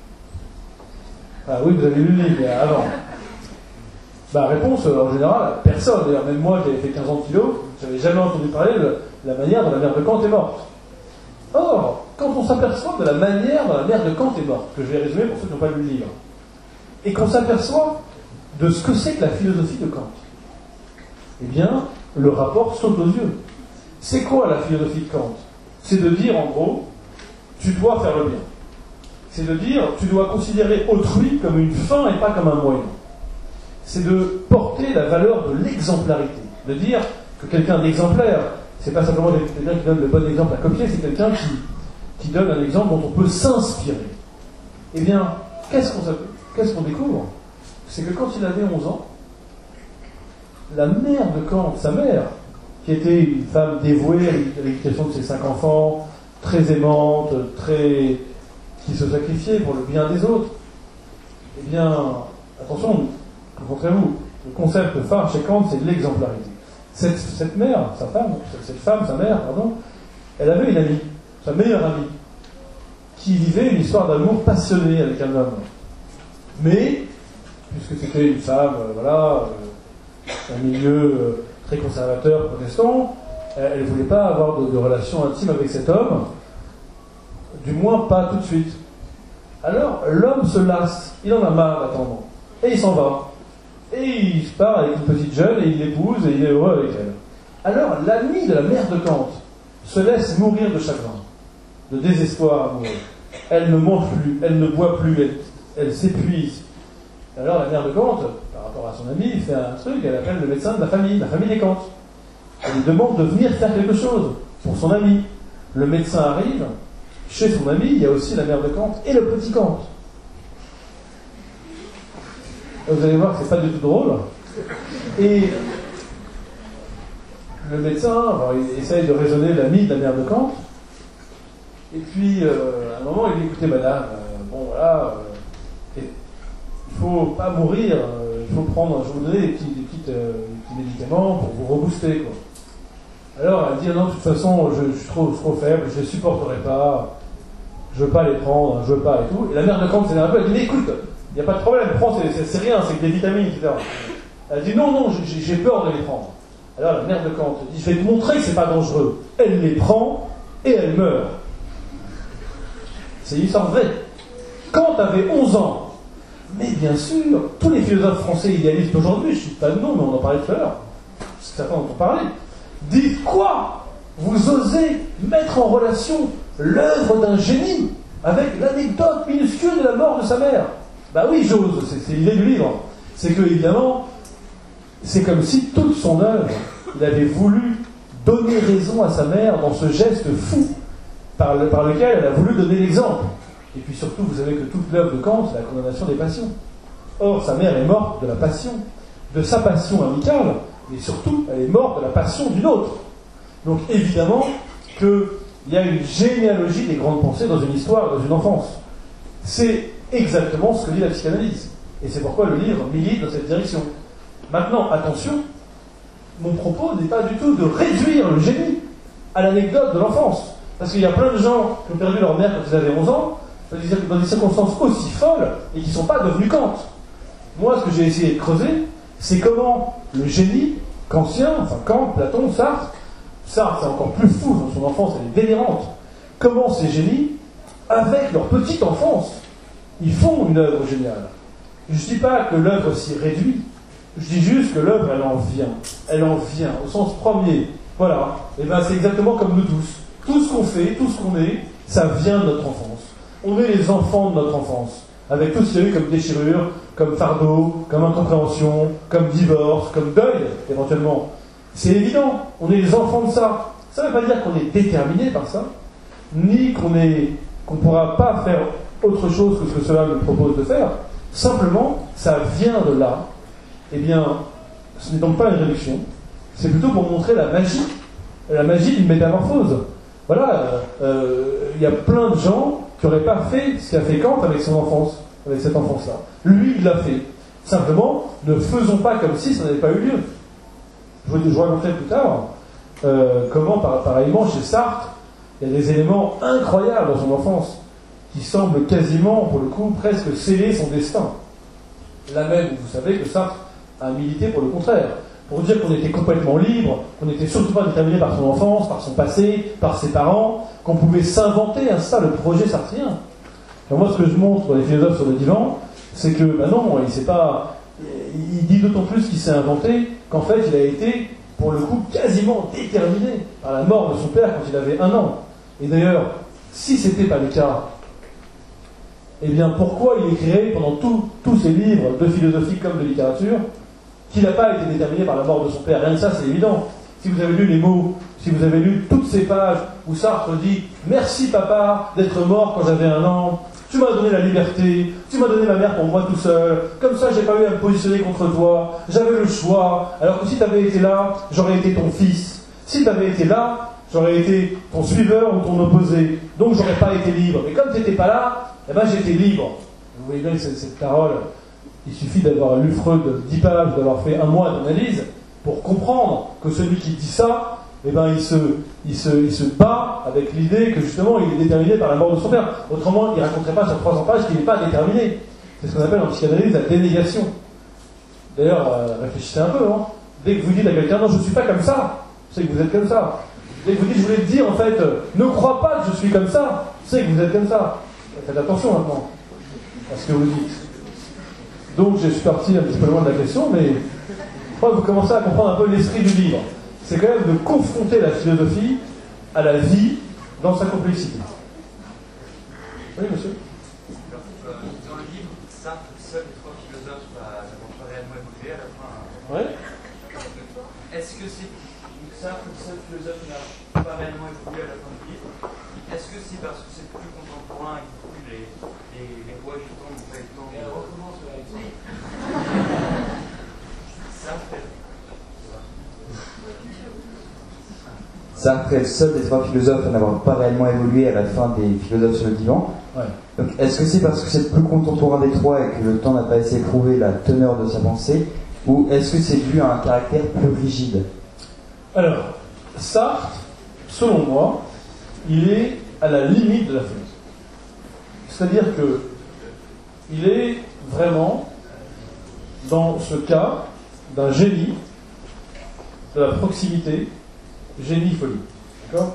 Speaker 1: Ah oui, vous avez lu le livre, mais avant. Bah, réponse, en général, personne. D'ailleurs, même moi qui avais fait quinze ans de philo, je n'avais jamais entendu parler de la manière dont la mère de Kant est morte. Or, quand on s'aperçoit de la manière dont la mère de Kant est morte, que je vais résumer pour ceux qui n'ont pas lu le livre, et qu'on s'aperçoit de ce que c'est que la philosophie de Kant, eh bien, le rapport saute aux yeux. C'est quoi la philosophie de Kant? C'est de dire, en gros, tu dois faire le bien. C'est de dire, tu dois considérer autrui comme une fin et pas comme un moyen. C'est de porter la valeur de l'exemplarité. De dire que quelqu'un d'exemplaire, c'est pas simplement quelqu'un qui donne le bon exemple à copier, c'est quelqu'un qui, qui donne un exemple dont on peut s'inspirer. Eh bien, qu'est-ce qu'on, qu'est-ce qu'on découvre? C'est que quand il avait onze ans, la mère de Kant, sa mère, qui était une femme dévouée à l'éducation de ses cinq enfants, très aimante, très, qui se sacrifiait pour le bien des autres, eh bien, attention, rencontrez-vous, le concept phare chez Kant, c'est l'exemplarité. Cette, cette mère, sa femme, cette femme, sa mère, pardon, elle avait une amie, sa meilleure amie, qui vivait une histoire d'amour passionnée avec un homme. Mais, puisque c'était une femme, euh, voilà, euh, un milieu euh, très conservateur, protestant, elle ne voulait pas avoir de, de relation intime avec cet homme, du moins pas tout de suite. Alors, l'homme se lasse, il en a marre d'attendre, et il s'en va. Et il se part avec une petite jeune, et il l'épouse, et il est heureux avec elle. Alors, l'amie de la mère de Kant se laisse mourir de chagrin, de désespoir amoureux. Elle ne mange plus, elle ne boit plus, elle, elle s'épuise. Alors, la mère de Kant, par rapport à son ami, fait un truc, elle appelle le médecin de la famille, la famille des Kant. Elle lui demande de venir faire quelque chose pour son ami. Le médecin arrive, chez son ami, il y a aussi la mère de Kant et le petit Kant. Vous allez voir que c'est pas du tout drôle. Et le médecin, alors, il essaye de raisonner l'ami de la mère de Kant. Et puis, euh, à un moment, il dit, écoutez, madame, euh, bon, voilà, euh, il ne faut pas mourir, euh, il faut prendre, je vous donner des petits, des petites, euh, des petits médicaments pour vous rebooster, quoi. Alors, elle dit, non, de toute façon, je, je suis trop, trop faible, je ne les supporterai pas, je ne veux pas les prendre, je ne veux pas, et tout. Et la mère de Kant s'est un peu, elle dit, écoute, il n'y a pas de problème, prends, c'est, c'est, c'est rien, c'est que des vitamines, et cetera. Elle dit, non, non, j'ai, j'ai peur de les prendre. Alors, la mère de Kant dit, je vais te montrer que c'est pas dangereux. Elle les prend, et elle meurt. C'est une histoire vraie. Kant avait onze ans. Mais bien sûr, tous les philosophes français idéalistes aujourd'hui, je ne cite pas de nom, mais on en parlait tout à l'heure, certains en ont parlé, disent quoi? Vous osez mettre en relation l'œuvre d'un génie avec l'anecdote minuscule de la mort de sa mère? Bah oui, j'ose, c'est, c'est l'idée du livre. C'est que, évidemment, c'est comme si toute son œuvre, il avait voulu donner raison à sa mère dans ce geste fou par, le, par lequel elle a voulu donner l'exemple. Et puis surtout, vous savez que toute l'œuvre de Kant, c'est la condamnation des passions. Or, sa mère est morte de la passion, de sa passion amicale, mais surtout, elle est morte de la passion d'une autre. Donc, évidemment, qu'il y a une généalogie des grandes pensées dans une histoire, dans une enfance. C'est exactement ce que dit la psychanalyse. Et c'est pourquoi le livre milite dans cette direction. Maintenant, attention, mon propos n'est pas du tout de réduire le génie à l'anecdote de l'enfance. Parce qu'il y a plein de gens qui ont perdu leur mère quand ils avaient onze ans, dans des circonstances aussi folles, et qui ne sont pas devenus Kant. Moi, ce que j'ai essayé de creuser, c'est comment le génie kantien, enfin Kant, Platon, Sartre, Sartre c'est encore plus fou, dans son enfance elle est délirante, comment ces génies, avec leur petite enfance, ils font une œuvre géniale. Je ne dis pas que l'œuvre s'y réduit, je dis juste que l'œuvre, elle en vient. Elle en vient, au sens premier. Voilà. Et bien, c'est exactement comme nous tous. Tout ce qu'on fait, tout ce qu'on est, ça vient de notre enfance. On est les enfants de notre enfance. Avec tout ce qu'il y a eu comme déchirure, comme fardeau, comme incompréhension, comme divorce, comme deuil, éventuellement. C'est évident. On est les enfants de ça. Ça ne veut pas dire qu'on est déterminé par ça, ni qu'on est, qu'on ne pourra pas faire autre chose que ce que cela nous propose de faire. Simplement, ça vient de là. Eh bien, ce n'est donc pas une réduction, c'est plutôt pour montrer la magie, la magie d'une métamorphose. Voilà, il euh, y a plein de gens qui n'auraient pas fait ce qu'a fait Kant avec son enfance, avec cette enfance-là. Lui, il l'a fait. Simplement, ne faisons pas comme si ça n'avait pas eu lieu. Je vous, je vous raconterai plus tard euh, comment, pareillement, chez Sartre, il y a des éléments incroyables dans son enfance qui semblent quasiment, pour le coup, presque sceller son destin. Là même, vous savez que Sartre a milité pour le contraire. pour dire qu'on était complètement libre, qu'on n'était surtout pas déterminé par son enfance, par son passé, par ses parents, qu'on pouvait s'inventer, hein, ça, le projet sartrien. Alors moi, ce que je montre dans les philosophes sur le divan, c'est que, ben non, il s'est pas... Il dit d'autant plus qu'il s'est inventé qu'en fait, il a été, pour le coup, quasiment déterminé par la mort de son père quand il avait un an. Et d'ailleurs, si c'était pas le cas, eh bien, pourquoi il écrirait pendant tout, tous ses livres de philosophie comme de littérature qu'il n'a pas été déterminé par la mort de son père? Rien que ça, c'est évident. Si vous avez lu les mots, si vous avez lu toutes ces pages où Sartre dit « Merci papa d'être mort quand j'avais un an, tu m'as donné la liberté, tu m'as donné ma mère pour moi tout seul, comme ça j'ai pas eu à me positionner contre toi, j'avais le choix, alors que si tu avais été là, j'aurais été ton fils. Si tu avais été là, j'aurais été ton suiveur ou ton opposé, donc j'aurais pas été libre. Et comme tu n'étais pas là, eh ben j'étais libre. » Vous voyez bien cette, cette parole, il suffit d'avoir lu Freud dix pages, d'avoir fait un mois d'analyse pour comprendre que celui qui dit ça, eh ben, il se, il, se, il se bat avec l'idée que justement il est déterminé par la mort de son père. Autrement, il ne raconterait pas sur trois cents pages qu'il n'est pas déterminé. C'est ce qu'on appelle en psychanalyse la dénégation. D'ailleurs, euh, réfléchissez un peu. Hein. Dès que vous dites à quelqu'un « Non, je ne suis pas comme ça », c'est que vous êtes comme ça. Dès que vous dites « Je voulais te dire, en fait, euh, ne crois pas que je suis comme ça », c'est que vous êtes comme ça. Faites attention maintenant à ce que vous dites. Donc, je suis parti un petit peu loin de la question, mais je crois que vous commencez à comprendre un peu l'esprit du livre. C'est quand même de confronter la philosophie à la vie dans sa complexité. Oui, monsieur.
Speaker 4: Dans le livre, Sartre, seul les trois philosophes n'avont pas réellement évolué à la fin.
Speaker 1: Oui.
Speaker 4: Est-ce que c'est Sartre, le seul philosophe qui n'a pas réellement évolué à la fin du livre? Est-ce que c'est parce que c'est plus contemporain et que du coup les, les, les rois du temps n'ont pas eu le temps de... Et recommence la Sartre
Speaker 5: Sartre est le seul des trois philosophes à n'avoir pas réellement évolué à la fin des philosophes sur le divan.
Speaker 1: Ouais.
Speaker 5: Donc, est-ce que c'est parce que c'est le plus contemporain des trois et que le temps n'a pas assez prouvé la teneur de sa pensée, ou est-ce que c'est dû à un caractère plus rigide?
Speaker 1: Alors, Sartre, selon moi, il est à la limite de la philosophie. C'est-à-dire que il est vraiment dans ce cas d'un génie, de la proximité, génie-folie. D'accord?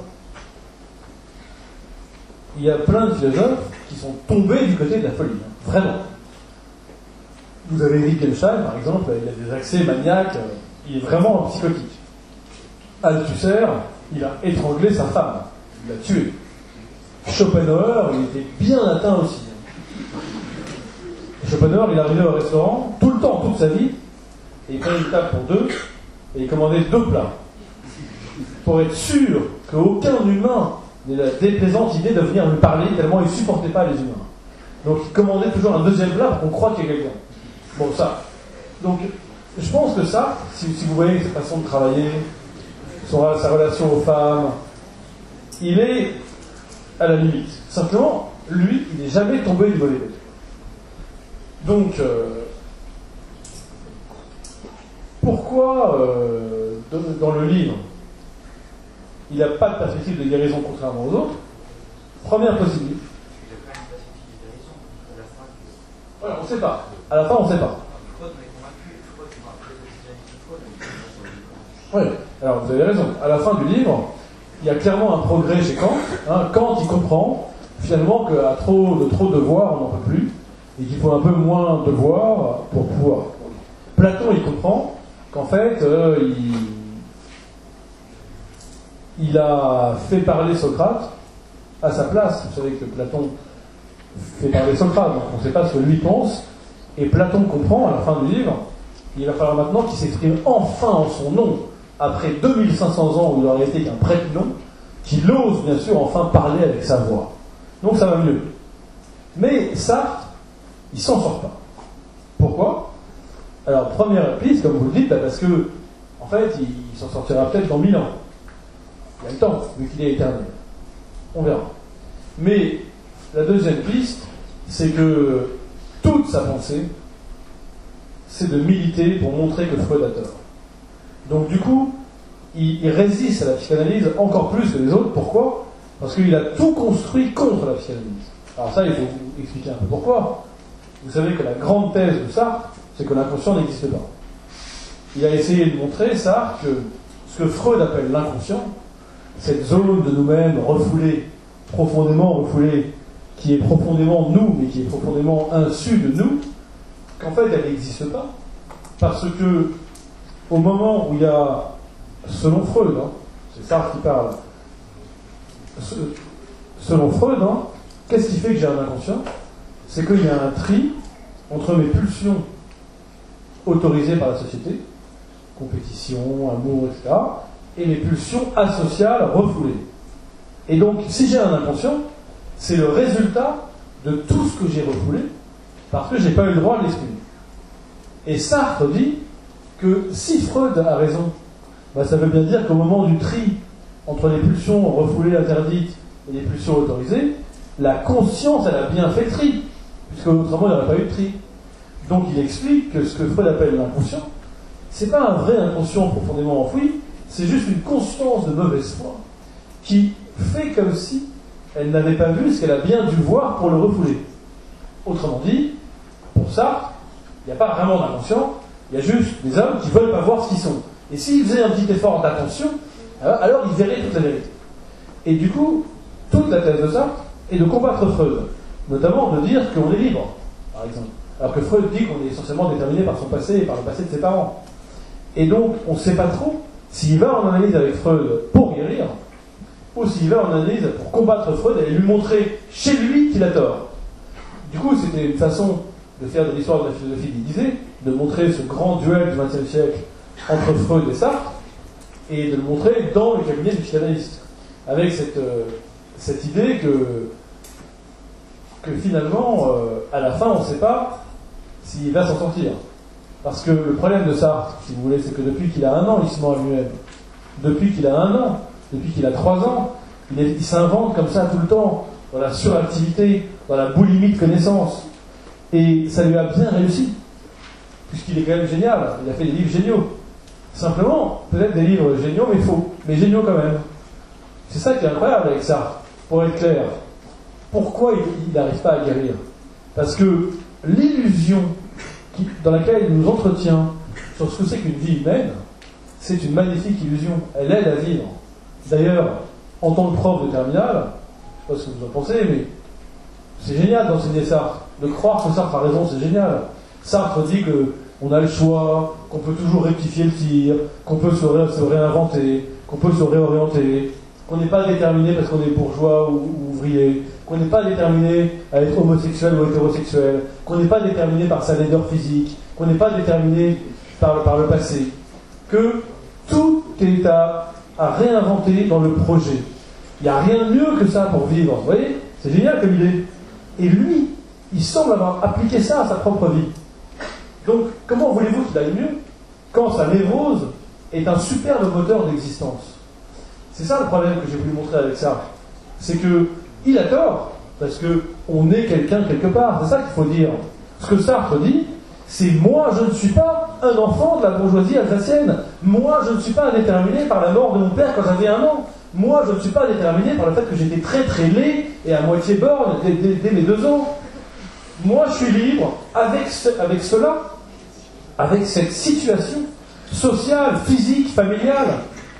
Speaker 1: Il y a plein de philosophes qui sont tombés du côté de la folie. Hein, vraiment. Vous avez Wittgenstein, par exemple, il a des accès maniaques, il est vraiment un psychotique. Althusser, il a étranglé sa femme, il l'a tuée. Schopenhauer, il était bien atteint aussi. Schopenhauer, il arrivait au restaurant, tout le temps, toute sa vie, et il prenait une table pour deux, et il commandait deux plats. Pour être sûr qu'aucun humain n'ait la déplaisante idée de venir lui parler, tellement il ne supportait pas les humains. Donc il commandait toujours un deuxième plat pour qu'on croie qu'il y a quelqu'un. Bon, ça. Donc, je pense que ça, si, si vous voyez sa façon de travailler, son, sa relation aux femmes, il est à la limite. Simplement, lui, il n'est jamais tombé du mauvais côté. Donc, euh, pourquoi, euh, dans le livre, il n'a pas de perspective de guérison contrairement aux autres? Première possibilité. Voilà, on ne sait pas. À la fin, on ne sait pas. Oui, alors vous avez raison. À la fin du livre, il y a clairement un progrès chez Kant. Hein. Kant, il comprend finalement qu'à trop de trop devoirs, on n'en peut plus, et qu'il faut un peu moins devoirs pour pouvoir. Platon, il comprend qu'en fait, euh, il, il a fait parler Socrate à sa place. Vous savez que Platon fait parler Socrate, donc on ne sait pas ce que lui pense, et Platon comprend à la fin du livre, il va falloir maintenant qu'il s'exprime enfin en son nom, après deux mille cinq cents ans où il aurait été qu'un prête-nom, qu'il ose bien sûr enfin parler avec sa voix. Donc ça va mieux. Mais Sartre, il s'en sort pas. Pourquoi? Alors, première piste, comme vous le dites, bah parce que, en fait, il, il s'en sortira peut-être dans mille ans. Il y a le temps, vu qu'il est éternel. On verra. Mais la deuxième piste, c'est que toute sa pensée, c'est de militer pour montrer que Freud a tort. Donc du coup, il, il résiste à la psychanalyse encore plus que les autres. Pourquoi? Parce qu'il a tout construit contre la psychanalyse. Alors ça, il faut vous expliquer un peu pourquoi. Vous savez que la grande thèse de Sartre, c'est que l'inconscient n'existe pas. il a essayé de montrer, ça, que ce que Freud appelle l'inconscient, cette zone de nous-mêmes refoulée, profondément refoulée, qui est profondément nous, mais qui est profondément insu de nous, qu'en fait elle n'existe pas. Parce que, au moment où il y a, selon Freud, hein, c'est Sartre qui parle, selon Freud, hein, qu'est-ce qui fait que j'ai un inconscient? C'est qu'il y a un tri entre mes pulsions autorisées par la société, compétition, amour, et cetera, et mes pulsions asociales refoulées. Et donc, si j'ai un inconscient, c'est le résultat de tout ce que j'ai refoulé, parce que je n'ai pas eu le droit de l'exprimer. Et Sartre dit que si Freud a raison, bah ça veut bien dire qu'au moment du tri entre les pulsions refoulées interdites et les pulsions autorisées, la conscience, elle a bien fait tri, puisque autrement il n'y aurait pas eu de tri. Donc il explique que ce que Freud appelle l'inconscient, c'est pas un vrai inconscient profondément enfoui, c'est juste une conscience de mauvaise foi qui fait comme si elle n'avait pas vu ce qu'elle a bien dû voir pour le refouler. Autrement dit, pour Sartre, il n'y a pas vraiment d'inconscient, il y a juste des hommes qui ne veulent pas voir ce qu'ils sont. Et s'ils faisaient un petit effort d'attention, alors ils verraient toute la vérité. Et du coup, toute la thèse de Sartre est de combattre Freud, notamment de dire qu'on est libre, par exemple. Alors que Freud dit qu'on est essentiellement déterminé par son passé et par le passé de ses parents. Et donc, on ne sait pas trop s'il va en analyse avec Freud pour guérir, ou s'il va en analyse pour combattre Freud et lui montrer chez lui qu'il a tort. Du coup, c'était une façon de faire de l'histoire de la philosophie qu'il disait, de montrer ce grand duel du vingtième siècle entre Freud et Sartre, et de le montrer dans le cabinet du psychanalyste, avec cette, euh, cette idée que, que finalement, euh, à la fin, on ne sait pas s'il va s'en sortir. Parce que le problème de Sartre, si vous voulez, c'est que depuis qu'il a un an, il se ment à lui-même. Depuis qu'il a un an, depuis qu'il a trois ans, il, est, il s'invente comme ça tout le temps, dans la suractivité, dans la boulimie de connaissances. Et ça lui a bien réussi, puisqu'il est quand même génial, il a fait des livres géniaux. Simplement, peut-être des livres géniaux, mais faux, mais géniaux quand même. C'est ça qui est incroyable avec Sartre, pour être clair. Pourquoi il n'arrive pas à guérir? Parce que l'illusion qui, dans laquelle il nous entretient sur ce que c'est qu'une vie humaine, c'est une magnifique illusion. Elle aide à vivre. D'ailleurs, en tant que prof de terminale, je ne sais pas ce que vous en pensez, mais c'est génial d'enseigner Sartre. De croire que Sartre a raison, c'est génial. Sartre dit qu'on a le choix, qu'on peut toujours rectifier le tir, qu'on peut se, ré- se réinventer, qu'on peut se réorienter, qu'on n'est pas déterminé parce qu'on est bourgeois ou, ou ouvrier, qu'on n'est pas déterminé à être homosexuel ou hétérosexuel, qu'on n'est pas déterminé par sa laideur physique, qu'on n'est pas déterminé par le, par le passé, que tout est à, à réinventer dans le projet. Il n'y a rien de mieux que ça pour vivre. Vous voyez, c'est génial comme idée. Et lui, il semble avoir appliqué ça à sa propre vie. Donc, comment voulez-vous qu'il aille mieux quand sa névrose est un superbe moteur d'existence? C'est ça le problème que j'ai voulu montrer avec ça. C'est que il a tort, parce qu'on est quelqu'un quelque part. C'est ça qu'il faut dire. Ce que Sartre dit, c'est moi, je ne suis pas un enfant de la bourgeoisie alsacienne. Moi, je ne suis pas déterminé par la mort de mon père quand j'avais un an. Moi, je ne suis pas déterminé par le fait que j'étais très très laid et à moitié borgne dès, dès, dès mes deux ans. Moi, je suis libre avec, ce, avec cela, avec cette situation sociale, physique, familiale.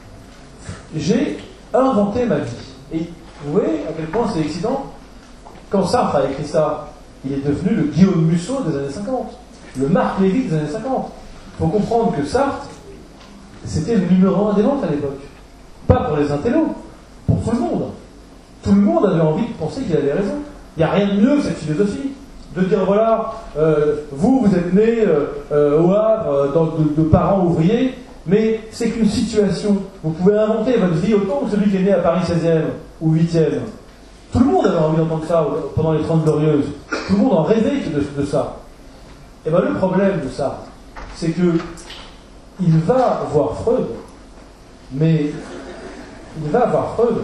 Speaker 1: J'ai inventé ma vie. Et vous voyez à quel point c'est excitant. Quand Sartre a écrit ça, il est devenu le Guillaume Musso des années cinquante, le Marc Lévy des années cinquante. Il faut comprendre que Sartre, c'était le numéro un des ventes à l'époque. Pas pour les intellos, pour tout le monde. Tout le monde avait envie de penser qu'il avait raison. Il n'y a rien de mieux que cette philosophie. De dire, voilà, euh, vous, vous êtes né euh, euh, au Havre, dans, de, de parents ouvriers, mais c'est qu'une situation. Vous pouvez inventer votre vie autant que celui qui est né à Paris seizième ou huitième. Tout le monde avait envie d'entendre ça pendant les Trente Glorieuses. Tout le monde en rêvait de, de ça. Et bien le problème de ça, c'est que il va voir Freud, mais il va voir Freud,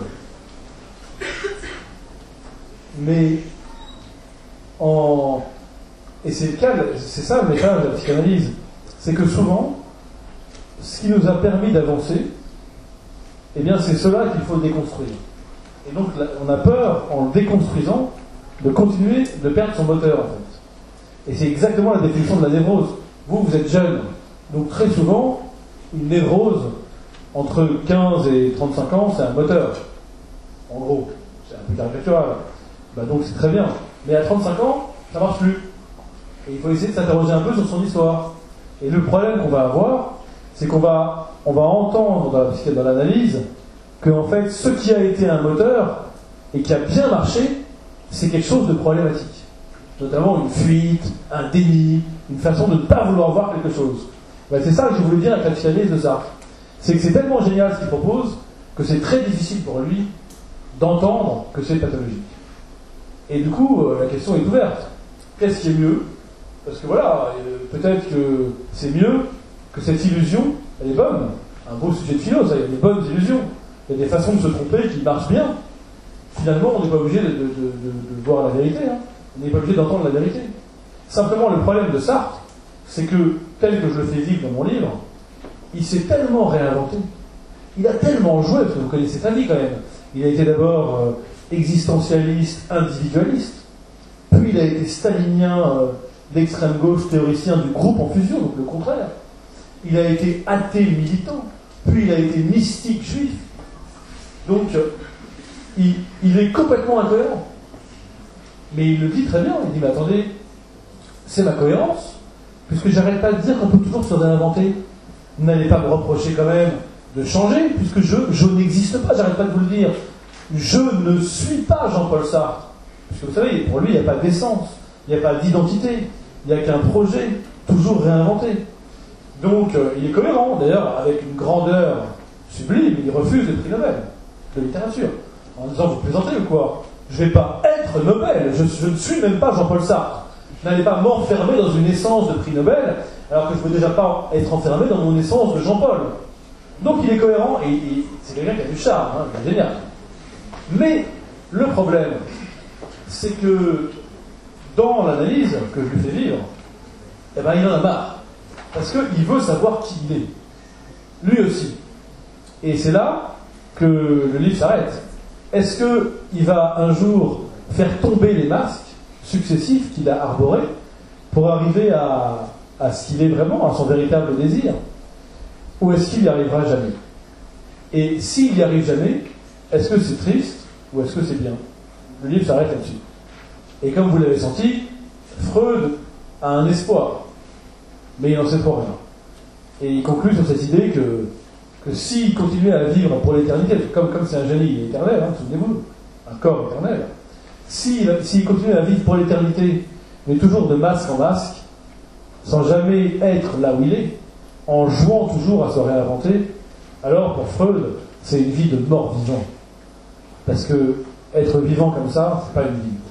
Speaker 1: mais en... Et c'est le cas, c'est ça le message de la psychanalyse, c'est que souvent, ce qui nous a permis d'avancer, eh bien c'est cela qu'il faut déconstruire. Et donc on a peur, en le déconstruisant, de continuer de perdre son moteur en fait. Et c'est exactement la définition de la névrose. Vous, vous êtes jeune, Donc très souvent, une névrose entre quinze et trente-cinq ans, c'est un moteur. En gros, c'est un peu caricatural. Bah donc c'est très bien. Mais à trente-cinq ans, ça marche plus. Et il faut essayer de s'interroger un peu sur son histoire. Et le problème qu'on va avoir, c'est qu'on va, on va entendre dans, la, dans l'analyse que en fait, ce qui a été un moteur et qui a bien marché, c'est quelque chose de problématique. Notamment une fuite, un déni, une façon de ne pas vouloir voir quelque chose. Ben, c'est ça que je voulais dire avec la psychanalyse de Sartre. C'est que c'est tellement génial ce qu'il propose que c'est très difficile pour lui d'entendre que c'est pathologique. Et du coup, euh, la question est ouverte. Qu'est-ce qui est mieux? Parce que voilà, euh, peut-être que c'est mieux que cette illusion, elle est bonne. Un beau sujet de philo, ça, il y a des bonnes illusions. Il y a des façons de se tromper qui marchent bien. Finalement, on n'est pas obligé de, de, de, de, de voir la vérité. Hein. On n'est pas obligé d'entendre la vérité. Simplement, le problème de Sartre, c'est que, tel que je le fais vivre dans mon livre, il s'est tellement réinventé. Il a tellement joué, parce que vous connaissez sa vie quand même. Il a été d'abord euh, existentialiste, individualiste. Puis il a été stalinien euh, d'extrême gauche, théoricien du groupe en fusion, donc le contraire. Il a été athée militant. Puis il a été mystique juif. Donc, euh, il, il est complètement incohérent. Mais il le dit très bien. Il dit, mais attendez, c'est ma cohérence, puisque j'arrête pas de dire qu'on peut toujours se réinventer. N'allez pas me reprocher quand même de changer, puisque je, je n'existe pas, j'arrête pas de vous le dire. Je ne suis pas Jean-Paul Sartre. Puisque vous savez, pour lui, il n'y a pas d'essence, il n'y a pas d'identité, il n'y a qu'un projet, toujours réinventé. Donc, euh, il est cohérent, d'ailleurs, avec une grandeur sublime, il refuse le prix Nobel de littérature, en disant, vous plaisantez ou quoi? Je ne vais pas être Nobel, je, je ne suis même pas Jean-Paul Sartre. N'allez pas m'enfermer dans une essence de prix Nobel, alors que je ne veux déjà pas être enfermé dans mon essence de Jean-Paul. Donc il est cohérent, et, et c'est quelqu'un qui a du charme, hein, c'est génial. Mais le problème, c'est que dans l'analyse que je lui fais vivre, eh ben, il en a marre. Parce qu'il veut savoir qui il est. Lui aussi. Et c'est là que le livre s'arrête. Est-ce qu'il va un jour faire tomber les masques successifs qu'il a arborés pour arriver à, à ce qu'il est vraiment, à son véritable désir? Ou est-ce qu'il n'y arrivera jamais? Et s'il n'y arrive jamais, est-ce que c'est triste ou est-ce que c'est bien? Le livre s'arrête là-dessus. Et comme vous l'avez senti, Freud a un espoir, mais il n'en sait trop rien. Et il conclut sur cette idée que, que s'il continuait à vivre pour l'éternité, comme comme c'est un génie, il est éternel, hein, souvenez-vous, un corps éternel, s'il, s'il continuait à vivre pour l'éternité, mais toujours de masque en masque, sans jamais être là où il est, en jouant toujours à se réinventer, alors pour Freud, c'est une vie de mort-vivant. Parce que être vivant comme ça, c'est pas une vie.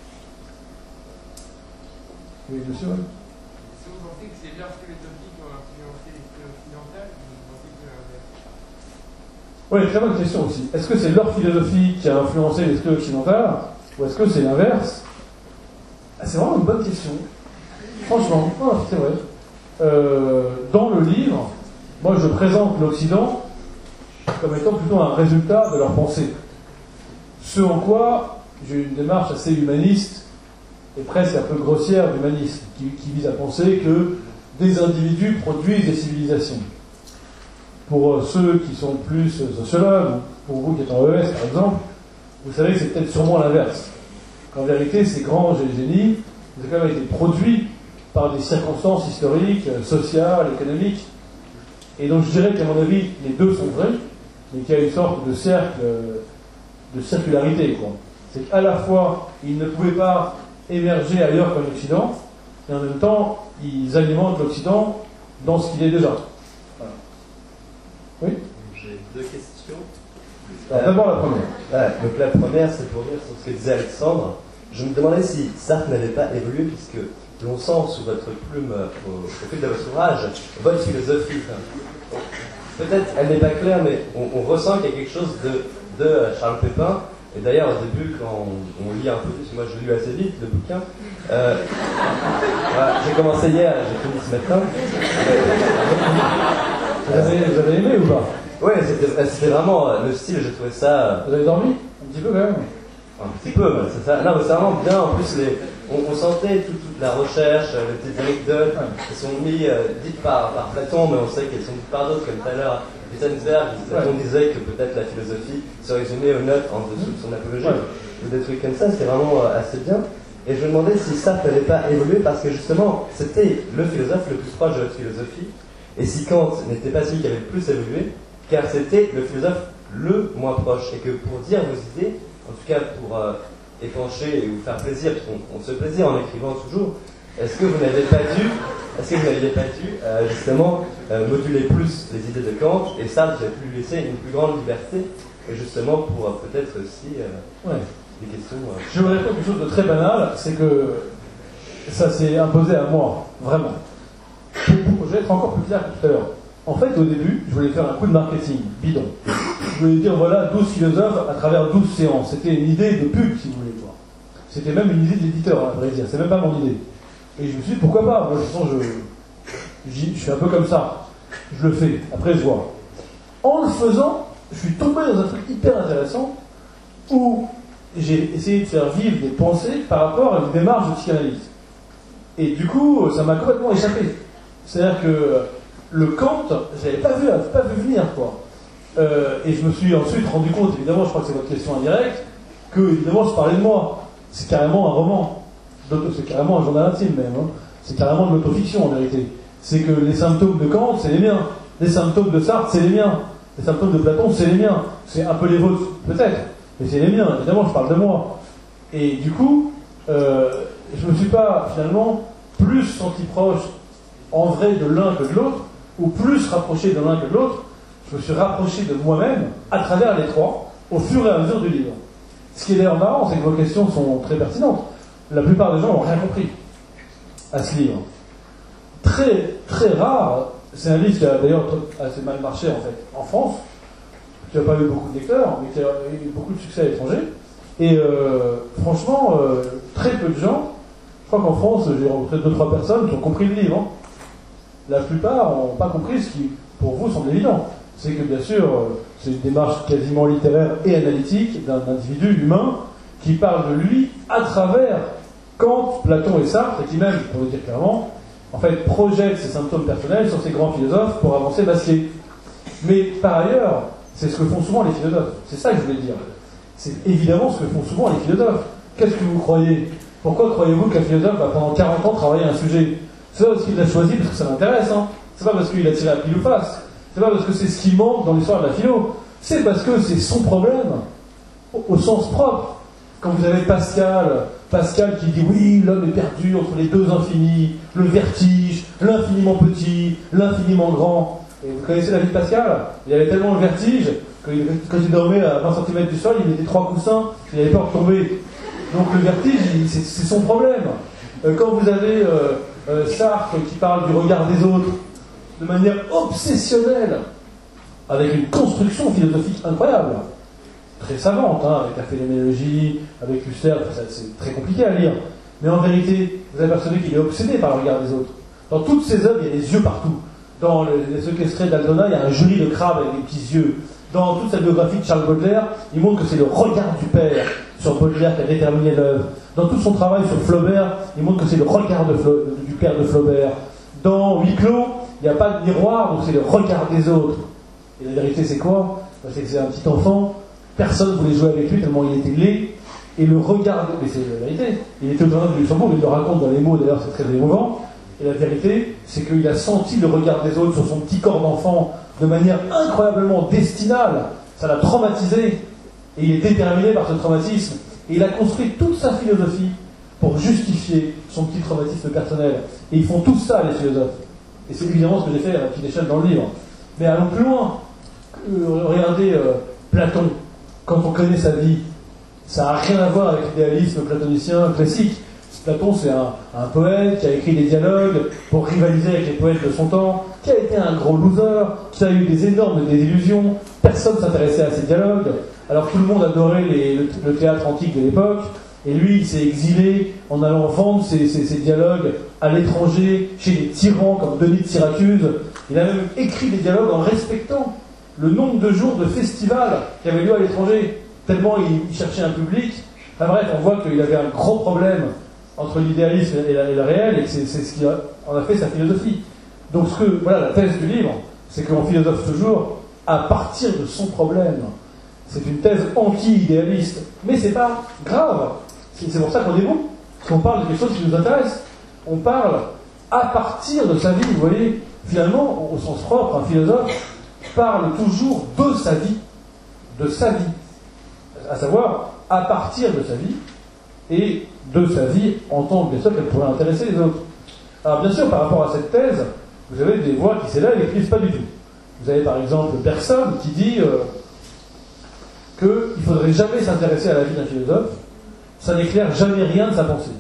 Speaker 1: Oui, monsieur, oui.
Speaker 6: Est-ce que vous pensez que c'est leurs philosophies qui ont influencé l'esprit occidental, ou vous pensez que l'inverse?
Speaker 1: Oui, très bonne question aussi. Est-ce que c'est leur philosophie qui a influencé l'esprit occidental, ou est-ce que c'est l'inverse? Ah, c'est vraiment une bonne question. Franchement, oh, c'est vrai. Euh, dans le livre, moi je présente l'Occident comme étant plutôt un résultat de leur pensée. Ce en quoi j'ai une démarche assez humaniste et presque un peu grossière d'humanisme, qui, qui vise à penser que des individus produisent des civilisations. Pour euh, ceux qui sont plus sociologues, ou pour vous qui êtes en E S par exemple, vous savez que c'est peut-être sûrement l'inverse. Qu'en vérité, ces grands génies, ils ont quand même été produits par des circonstances historiques, sociales, économiques. Et donc je dirais qu'à mon avis, les deux sont vrais, mais qu'il y a une sorte de cercle, de circularité, quoi. C'est qu'à la fois, ils ne pouvaient pas émerger ailleurs qu'en Occident, et en même temps, ils alimentent l'Occident dans ce qu'il est déjà. Voilà. Oui?
Speaker 7: J'ai deux questions.
Speaker 1: Alors, d'abord la première.
Speaker 7: Voilà, donc la première, c'est pour dire sur ce que disait Alexandre. Je me demandais si Sartre n'avait pas évolué, puisque l'on sent sous votre plume, au, au fil de votre ouvrage, votre philosophie. Enfin, peut-être elle n'est pas claire, mais on, on ressent qu'il y a quelque chose de, de Charles Pépin. Et d'ailleurs, au début, quand on, on lit un peu, parce que moi je l'ai lu assez vite, le bouquin, euh, voilà, j'ai commencé hier, j'ai fini ce matin.
Speaker 1: Vous avez, vous avez aimé ou pas?
Speaker 7: Ouais, c'était, c'était vraiment le style, j'ai trouvé ça.
Speaker 1: Vous avez dormi? Un petit peu quand même.
Speaker 7: Un petit peu, c'est ça. Non, mais c'est vraiment bien. En plus, les, on, on sentait toute, toute la recherche, les petites anecdotes qui sont mises, euh, dites par, par Platon, mais on sait qu'elles sont dites par d'autres, comme tout à l'heure, Wittgenstein, Platon disait que peut-être la philosophie se résumait aux notes en dessous de son apologie, ou des trucs comme ça, c'était vraiment euh, assez bien. Et je me demandais si Sartre n'avait pas évolué, parce que justement, c'était le philosophe le plus proche de la philosophie, et si Kant n'était pas celui qui avait le plus évolué, car c'était le philosophe le moins proche, et que pour dire vos idées, en tout cas pour euh, épancher et vous faire plaisir, parce qu'on on se fait plaisir en écrivant toujours, est-ce que vous n'avez pas dû, est-ce que vous n'aviez pas dû euh, justement euh, moduler plus les idées de Kant, et ça, vous avez pu lui laisser une plus grande liberté, et justement pour euh, peut-être aussi euh,
Speaker 1: ouais.
Speaker 7: des questions. Euh...
Speaker 1: Je vais répondre quelque chose de très banal, c'est que ça s'est imposé à moi, vraiment. Je vais être encore plus clair que tout à l'heure. En fait, au début, je voulais faire un coup de marketing, bidon. Je voulais dire, voilà, douze philosophes à travers douze séances. C'était une idée de pub, si vous voulez voir. C'était même une idée de l'éditeur, à vrai dire. C'est même pas mon idée. Et je me suis dit, pourquoi pas? Moi, de toute façon, je, je, je suis un peu comme ça. Je le fais. Après, je vois. En le faisant, je suis tombé dans un truc hyper intéressant où j'ai essayé de faire vivre des pensées par rapport à une démarche de psychanalyse. Et du coup, ça m'a complètement échappé. C'est-à-dire que le Kant, je l'avais pas vu, pas vu venir, quoi. Euh, et je me suis ensuite rendu compte, évidemment, je crois que c'est votre question indirecte, que, évidemment, je parlais de moi. C'est carrément un roman. C'est carrément un journal intime, même. Hein. C'est carrément de l'autofiction, en vérité. C'est que les symptômes de Kant, c'est les miens. Les symptômes de Sartre, c'est les miens. Les symptômes de Platon, c'est les miens. C'est un peu les vôtres, peut-être. Mais c'est les miens. Évidemment, je parle de moi. Et du coup, euh, je me suis pas, finalement, plus senti proche, en vrai, de l'un que de l'autre, ou plus rapproché de l'un que de l'autre. Je me suis rapproché de moi-même à travers les trois, au fur et à mesure du livre. Ce qui est d'ailleurs marrant, c'est que vos questions sont très pertinentes. La plupart des gens n'ont rien compris à ce livre. Très, très rare. C'est un livre qui a d'ailleurs assez mal marché, en fait, en France, qui n'a pas eu beaucoup de lecteurs, mais qui a eu beaucoup de succès à l'étranger. Et euh, franchement, euh, très peu de gens, je crois qu'en France, j'ai rencontré deux trois personnes qui ont compris le livre. Hein. La plupart n'ont pas compris ce qui, pour vous, semble évident. C'est que, bien sûr, c'est une démarche quasiment littéraire et analytique d'un individu humain qui parle de lui à travers Kant, Platon et Sartre, et qui même, pour le dire clairement, en fait, projette ses symptômes personnels sur ces grands philosophes pour avancer masqué. Mais par ailleurs, c'est ce que font souvent les philosophes. C'est ça que je voulais dire. C'est évidemment ce que font souvent les philosophes. Qu'est-ce que vous croyez? Pourquoi croyez-vous qu'un philosophe va pendant quarante ans travailler un sujet? C'est pas parce qu'il l'a choisi parce que ça l'intéresse, hein. C'est pas parce qu'il a tiré à pile ou face. C'est pas parce que c'est ce qui manque dans l'histoire de la philo. C'est parce que c'est son problème, au, au sens propre. Quand vous avez Pascal, Pascal qui dit oui, l'homme est perdu entre les deux infinis, le vertige, l'infiniment petit, l'infiniment grand. Et vous connaissez la vie de Pascal? Il avait tellement le vertige que quand il dormait à vingt centimètres du sol, il mettait trois coussins, il avait peur de tomber. Donc le vertige, c'est, c'est son problème. Euh, quand vous avez euh, euh, Sartre qui parle du regard des autres de manière obsessionnelle, avec une construction philosophique incroyable, très savante, hein, avec la phénoménologie, avec Husserl, c'est très compliqué à lire. Mais en vérité, vous avez perçu qu'il est obsédé par le regard des autres. Dans toutes ses œuvres, il y a des yeux partout. Dans le, les séquestrés d'Aldona, il y a un jury de crabes avec des petits yeux. Dans toute sa biographie de Charles Baudelaire, il montre que c'est le regard du père sur Baudelaire qui a déterminé l'œuvre. Dans tout son travail sur Flaubert, il montre que c'est le regard de Fla, du père de Flaubert. Dans Huis clos, il n'y a pas de miroir, donc c'est le regard des autres. Et la vérité, c'est quoi? C'est que c'est un petit enfant, personne ne voulait jouer avec lui tellement il était laid, et le regard, de... mais c'est la vérité, il était au jardin de Luxembourg, il le raconte dans les mots, d'ailleurs c'est très émouvant, et la vérité, c'est qu'il a senti le regard des autres sur son petit corps d'enfant de manière incroyablement destinale, ça l'a traumatisé, et il est déterminé par ce traumatisme, et il a construit toute sa philosophie pour justifier son petit traumatisme personnel. Et ils font tout ça, les philosophes. Et c'est évidemment ce que j'ai fait à la petite échelle dans le livre. Mais allons plus loin. Euh, regardez euh, Platon, quand on connaît sa vie, ça n'a rien à voir avec l'idéalisme platonicien classique. Platon, c'est un, un poète qui a écrit des dialogues pour rivaliser avec les poètes de son temps, qui a été un gros loser, qui a eu des énormes désillusions. Personne ne s'intéressait à ces dialogues. Alors tout le monde adorait les, le, le théâtre antique de l'époque. Et lui, il s'est exilé en allant vendre ses, ses, ses dialogues à l'étranger, chez des tyrans comme Denis de Syracuse. Il a même écrit des dialogues en respectant le nombre de jours de festivals qui avaient lieu à l'étranger, tellement il, il cherchait un public. Enfin bref, on voit qu'il avait un gros problème entre l'idéalisme et, et le réel, et que c'est, c'est ce qui a, en a fait sa philosophie. Donc ce que, voilà, la thèse du livre, c'est qu'on philosophe toujours à partir de son problème. C'est une thèse anti-idéaliste, mais c'est pas grave. C'est, c'est pour ça qu'on est bon, parce qu'on parle de quelque chose qui nous intéresse. On parle à partir de sa vie, vous voyez. Finalement, au sens propre, un philosophe parle toujours de sa vie, de sa vie, à savoir à partir de sa vie, et de sa vie en tant que bien sûr qu'elle pourrait intéresser les autres. Alors bien sûr, par rapport à cette thèse, vous avez des voix qui s'élèvent et qui n'écrivent pas du tout. Vous avez par exemple Bergson qui dit euh, qu'il ne faudrait jamais s'intéresser à la vie d'un philosophe, ça n'éclaire jamais rien de sa pensée.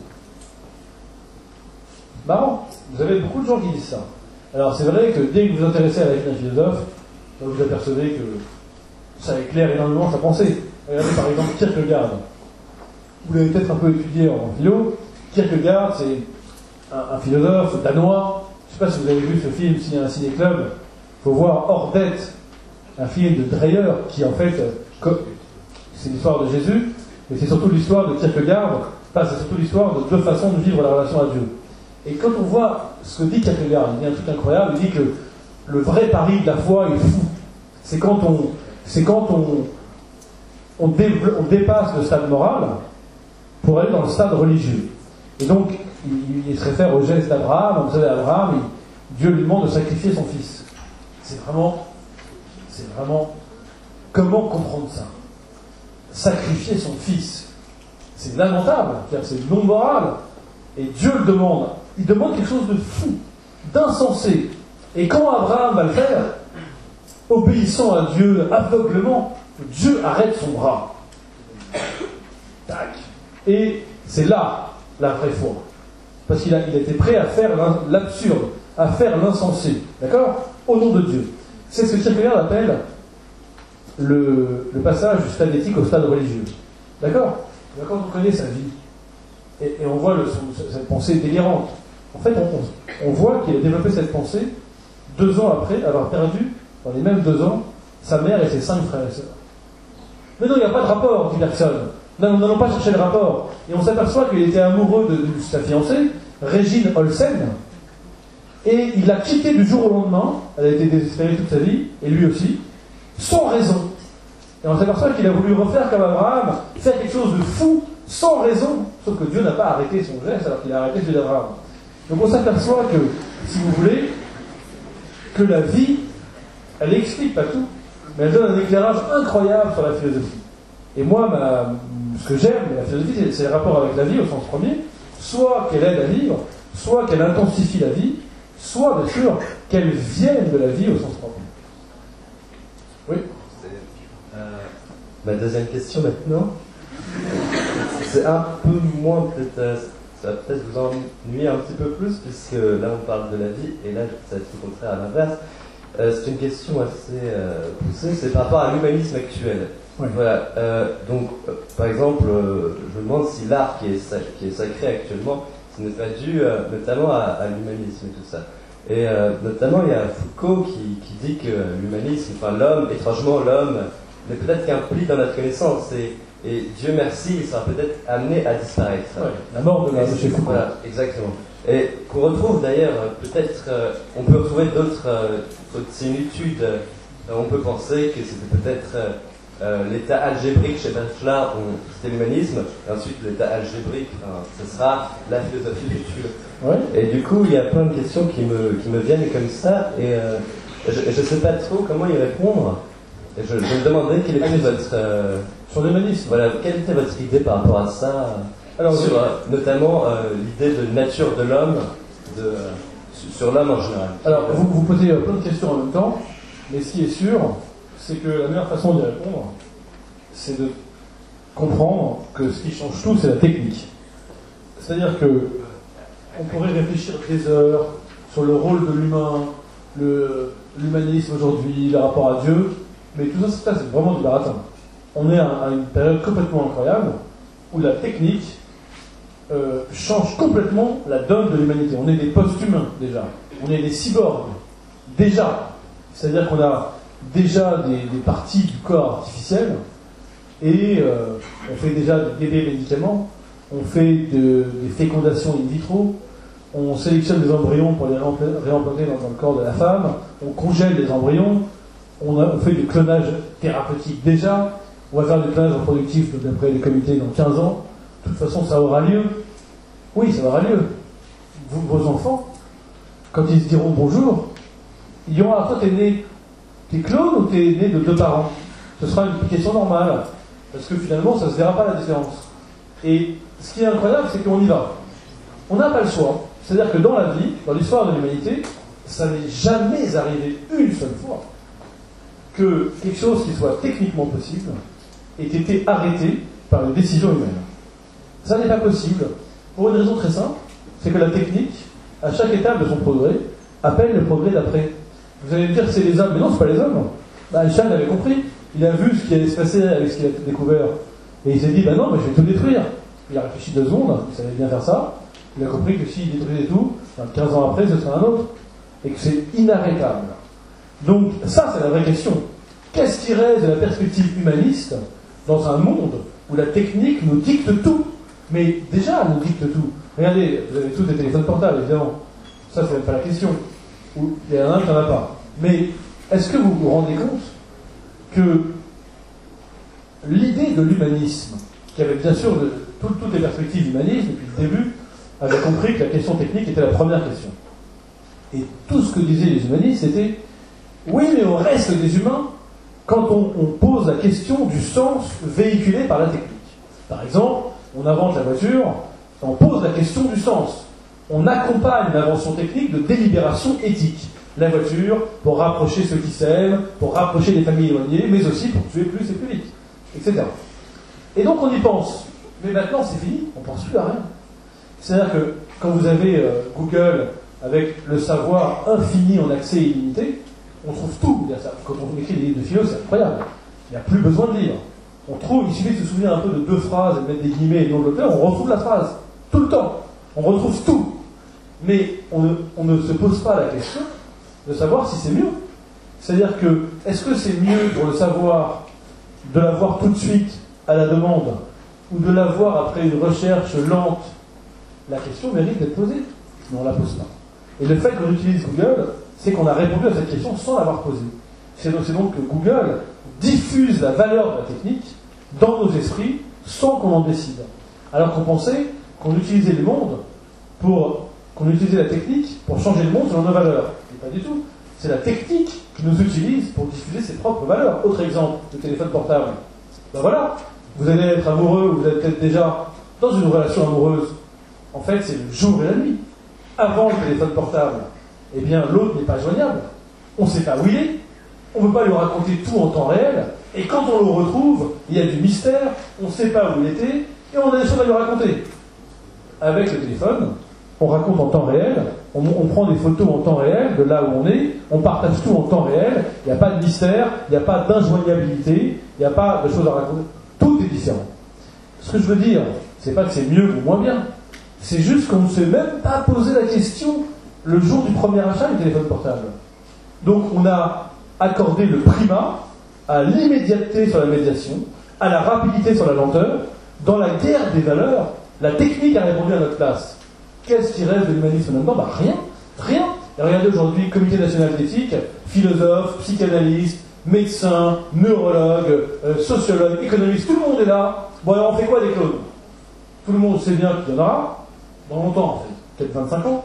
Speaker 1: Marrant, vous avez beaucoup de gens qui disent ça. Alors c'est vrai que dès que vous vous intéressez à la vie d'un philosophe, vous vous apercevez que ça éclaire énormément sa pensée. Regardez par exemple Kierkegaard. Vous l'avez peut-être un peu étudié en philo. Kierkegaard, c'est un, un philosophe danois. Je ne sais pas si vous avez vu ce film, s'il y a un ciné-club. Il faut voir Ordet, un film de Dreyer, qui en fait, c'est l'histoire de Jésus, mais c'est surtout l'histoire de Kierkegaard, enfin, c'est surtout l'histoire de deux façons de vivre la relation à Dieu. Et quand on voit ce que dit Kierkegaard, il dit un truc incroyable, il dit que le vrai pari de la foi est fou. C'est quand on, c'est quand on, on, dé, on dépasse le stade moral pour aller dans le stade religieux. Et donc, il, il se réfère au geste d'Abraham. Vous savez, Abraham, il, Dieu lui demande de sacrifier son fils. C'est vraiment, c'est vraiment, comment comprendre ça? Sacrifier son fils, c'est lamentable, c'est non moral. Et Dieu le demande. Il demande quelque chose de fou, d'insensé. Et quand Abraham va le faire, obéissant à Dieu aveuglement, Dieu arrête son bras. Tac. Et c'est là la vraie foi. Parce qu'il a, il était prêt à faire l'absurde, à faire l'insensé. D'accord? Au nom de Dieu. C'est ce que Kierkegaard appelle le, le passage du stade éthique au stade religieux. D'accord? Quand on connaît sa vie, et, et on voit le, son, cette pensée délirante, en fait, on, on voit qu'il a développé cette pensée deux ans après avoir perdu, dans les mêmes deux ans, sa mère et ses cinq frères et sœurs. Mais non, il n'y a pas de rapport, dit Bergson. Non, nous n'allons pas chercher le rapport. Et on s'aperçoit qu'il était amoureux de, de sa fiancée, Régine Olsen, et il l'a quittée du jour au lendemain. Elle a été désespérée toute sa vie, et lui aussi, sans raison. Et on s'aperçoit qu'il a voulu refaire comme Abraham, faire quelque chose de fou, sans raison, sauf que Dieu n'a pas arrêté son geste alors qu'il a arrêté celui d'Abraham. Donc on s'aperçoit que, si vous voulez, que la vie, elle explique pas tout, mais elle donne un éclairage incroyable sur la philosophie. Et moi, ma, ce que j'aime de la philosophie, c'est, c'est le rapport avec la vie au sens premier, soit qu'elle aide à vivre, soit qu'elle intensifie la vie, soit, bien sûr, qu'elle vienne de la vie au sens propre. Oui.
Speaker 7: Euh, ma deuxième question maintenant, c'est un peu moins peut-être, euh, ça va peut-être vous ennuyer un petit peu plus, puisque là on parle de la vie, et là ça va être tout contraire à l'inverse. Euh, c'est une question assez euh, poussée, c'est par rapport à l'humanisme actuel.
Speaker 1: Oui.
Speaker 7: Voilà, euh, donc euh, par exemple, euh, je me demande si l'art qui est, sac- qui est sacré actuellement, ce n'est pas dû euh, notamment à, à l'humanisme et tout ça. Et euh, notamment, il y a Foucault qui, qui dit que l'humanisme, enfin l'homme, étrangement l'homme, n'est peut-être qu'un pli dans notre connaissance, et, et Dieu merci, il sera peut-être amené à disparaître.
Speaker 1: Ouais, la mort de la chez Foucault.
Speaker 7: Voilà, exactement. Et qu'on retrouve d'ailleurs, peut-être, euh, on peut retrouver d'autres, euh, d'autres similitudes. Euh, on peut penser que c'était peut-être euh, euh, l'état algébrique chez Bachelard, c'était l'humanisme, et ensuite l'état algébrique, enfin, ce sera la philosophie future.
Speaker 1: Ouais.
Speaker 7: Et du coup, il y a plein de questions qui me, qui me viennent comme ça, et euh, je ne sais pas trop comment y répondre. Et je, je me demandais quelle était votre... Euh,
Speaker 1: sur l'humanisme.
Speaker 7: Voilà, quelle était votre idée par rapport à ça? Alors, sur, euh, notamment euh, l'idée de nature de l'homme, de, euh, sur l'homme en général.
Speaker 1: Alors, vous, vous posez plein de questions en même temps, mais ce qui est sûr, c'est que la meilleure façon d'y répondre, c'est de comprendre que ce qui change tout, c'est la technique. C'est-à-dire que on pourrait réfléchir des heures sur le rôle de l'humain, le, l'humanisme aujourd'hui, le rapport à Dieu, mais tout ça, ça c'est vraiment du baratin. On est à, à une période complètement incroyable où la technique euh, change complètement la donne de l'humanité. On est des post-humains déjà, on est des cyborgs déjà, c'est-à-dire qu'on a déjà des, des parties du corps artificiel et euh, on fait déjà des bébés médicaments on fait de, des fécondations in vitro, on sélectionne des embryons pour les réimplanter dans, dans le corps de la femme, on congèle les embryons, on, a, on fait du clonage thérapeutique déjà, on va faire du clonage reproductif d'après les comités dans quinze ans. De toute façon, ça aura lieu. Oui, ça aura lieu. Vous, vos enfants, quand ils se diront bonjour, ils diront, ah, toi, t'es né, t'es clone ou t'es né de deux parents? Ce sera une question normale. Parce que finalement, ça ne se verra pas la différence. Et ce qui est incroyable, c'est qu'on y va. On n'a pas le choix. C'est-à-dire que dans la vie, dans l'histoire de l'humanité, ça n'est jamais arrivé une seule fois que quelque chose qui soit techniquement possible ait été arrêté par une décision humaine. Ça n'est pas possible, pour une raison très simple, c'est que la technique, à chaque étape de son progrès, appelle le progrès d'après. Vous allez me dire que c'est les hommes, mais non, c'est pas les hommes. Bah, Einstein avait compris, il a vu ce qui allait se passer avec ce qu'il a découvert, et il s'est dit, bah non, mais je vais tout détruire. Il a réfléchi deux secondes, il savait bien faire ça, il a compris que s'il détruisait tout, quinze ans après, ce serait un autre, et que c'est inarrêtable. Donc, ça, c'est la vraie question. Qu'est-ce qui reste de la perspective humaniste dans un monde où la technique nous dicte tout? Mais déjà, elle nous dicte tout. Regardez, vous avez tous des téléphones portables, évidemment. Ça, c'est même pas la question. Ou il y en a un qui n'en a pas. Mais est-ce que vous vous rendez compte que l'idée de l'humanisme, qui avait bien sûr de, tout, toutes les perspectives humanistes depuis le début, avait compris que la question technique était la première question. Et tout ce que disaient les humanistes, c'était oui, mais on reste des humains quand on, on pose la question du sens véhiculé par la technique. Par exemple, on invente la voiture, on pose la question du sens. On accompagne l'invention technique de délibération éthique. La voiture, pour rapprocher ceux qui s'aiment, pour rapprocher les familles éloignées, mais aussi pour tuer plus et plus vite, et cetera. Et donc on y pense. Mais maintenant c'est fini, on ne pense plus à rien. C'est-à-dire que quand vous avez euh, Google avec le savoir infini en accès illimité, on trouve tout. Quand on écrit des livres de philo, c'est incroyable. Il n'y a plus besoin de lire. On trouve, il suffit de se souvenir un peu de deux phrases et de mettre des guillemets et le nom de l'auteur, on retrouve la phrase. Tout le temps. On retrouve tout. Mais on ne, on ne se pose pas la question de savoir si c'est mieux. C'est-à-dire que, est-ce que c'est mieux pour le savoir de l'avoir tout de suite à la demande ou de l'avoir après une recherche lente? La question mérite d'être posée, mais on ne la pose pas. Et le fait qu'on utilise Google, c'est qu'on a répondu à cette question sans l'avoir posée. C'est donc, c'est donc que Google diffuse la valeur de la technique dans nos esprits sans qu'on en décide. Alors qu'on pensait qu'on utilisait le monde pour, qu'on utilisait la technique pour changer le monde selon nos valeurs. Et pas du tout. C'est la technique qui nous utilise pour diffuser ses propres valeurs. Autre exemple, le téléphone portable. Ben voilà, vous allez être amoureux, ou vous êtes peut-être déjà dans une relation amoureuse. En fait, c'est le jour et la nuit. Avant le téléphone portable, eh bien, l'autre n'est pas joignable. On ne sait pas où il est. On ne peut pas lui raconter tout en temps réel. Et quand on le retrouve, il y a du mystère. On ne sait pas où il était. Et on a des choses à lui raconter. Avec le téléphone, on raconte en temps réel. On, on prend des photos en temps réel de là où on est. On partage tout en temps réel. Il n'y a pas de mystère. Il n'y a pas d'injoignabilité. Il n'y a pas de choses à raconter. Tout est différent. Ce que je veux dire, c'est pas que c'est mieux ou moins bien. C'est juste qu'on ne s'est même pas posé la question le jour du premier achat du téléphone portable. Donc on a accordé le primat à l'immédiateté sur la médiation, à la rapidité sur la lenteur. Dans la guerre des valeurs, la technique a répondu à notre place. Qu'est-ce qui reste de l'humanisme maintenant? Bah rien, rien. Et regardez aujourd'hui, Comité national d'éthique, philosophes, psychanalystes, médecins, neurologues, euh, sociologues, économistes, tout le monde est là. Bon alors on fait quoi des clones? Tout le monde sait bien qu'il y en aura, dans longtemps en fait, peut-être vingt-cinq ans.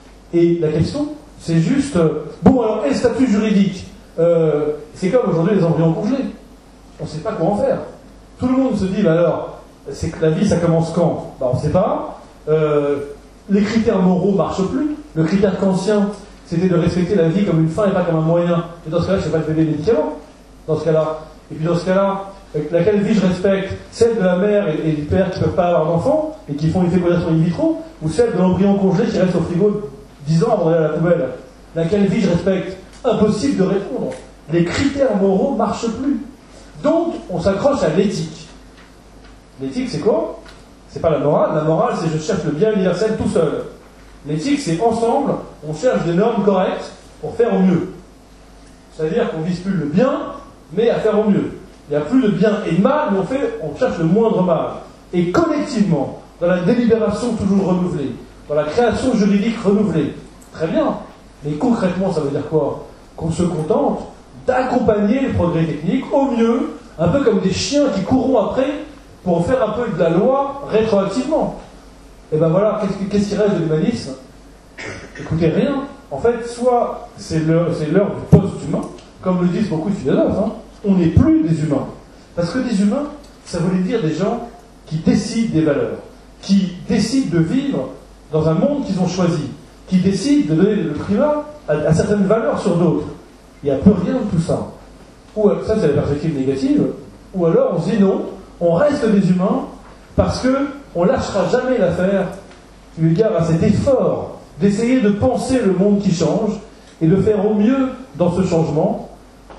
Speaker 1: Et la question, c'est juste, euh, bon alors, et le statut juridique euh, c'est comme aujourd'hui les embryons congelés. On ne sait pas comment faire. Tout le monde se dit, bah alors, c'est que la vie ça commence quand? Bah on ne sait pas. Euh, les critères moraux ne marchent plus. Le critère kantien, c'était de respecter la vie comme une fin et pas comme un moyen. Et dans ce cas-là, je ne sais pas de bébé médicament. Dans ce cas-là. Et puis dans ce cas-là, laquelle vie je respecte? Celle de la mère et, et du père qui ne peuvent pas avoir d'enfants et qui font une fécondation in vitro, ou celle de l'embryon congelé qui reste au frigo dix ans avant d'aller à la poubelle? Laquelle vie je respecte? Impossible de répondre. Les critères moraux ne marchent plus. Donc, on s'accroche à l'éthique. L'éthique, c'est quoi? C'est pas la morale. La morale, c'est je cherche le bien universel tout seul. L'éthique, c'est ensemble, on cherche des normes correctes pour faire au mieux. C'est-à-dire qu'on vise plus le bien, mais à faire au mieux. Il n'y a plus de bien et de mal, mais on, fait, on cherche le moindre mal. Et collectivement, dans la délibération toujours renouvelée, dans la création juridique renouvelée. Très bien. Mais concrètement, ça veut dire quoi? Qu'on se contente d'accompagner les progrès techniques au mieux, un peu comme des chiens qui courront après pour faire un peu de la loi rétroactivement. Et ben voilà, qu'est-ce, qu'est-ce qui reste de l'humanisme? Écoutez, rien. En fait, soit c'est l'heure, c'est l'heure du post-humain, comme le disent beaucoup de philosophes, hein. On n'est plus des humains. Parce que des humains, ça voulait dire des gens qui décident des valeurs, qui décident de vivre dans un monde qu'ils ont choisi, qui décident de donner le primat à, à certaines valeurs sur d'autres. Il n'y a plus rien de tout ça. Ou ça, c'est la perspective négative. Ou alors, on se dit non, on reste des humains parce qu'on ne lâchera jamais l'affaire eu égard à cet effort d'essayer de penser le monde qui change et de faire au mieux dans ce changement.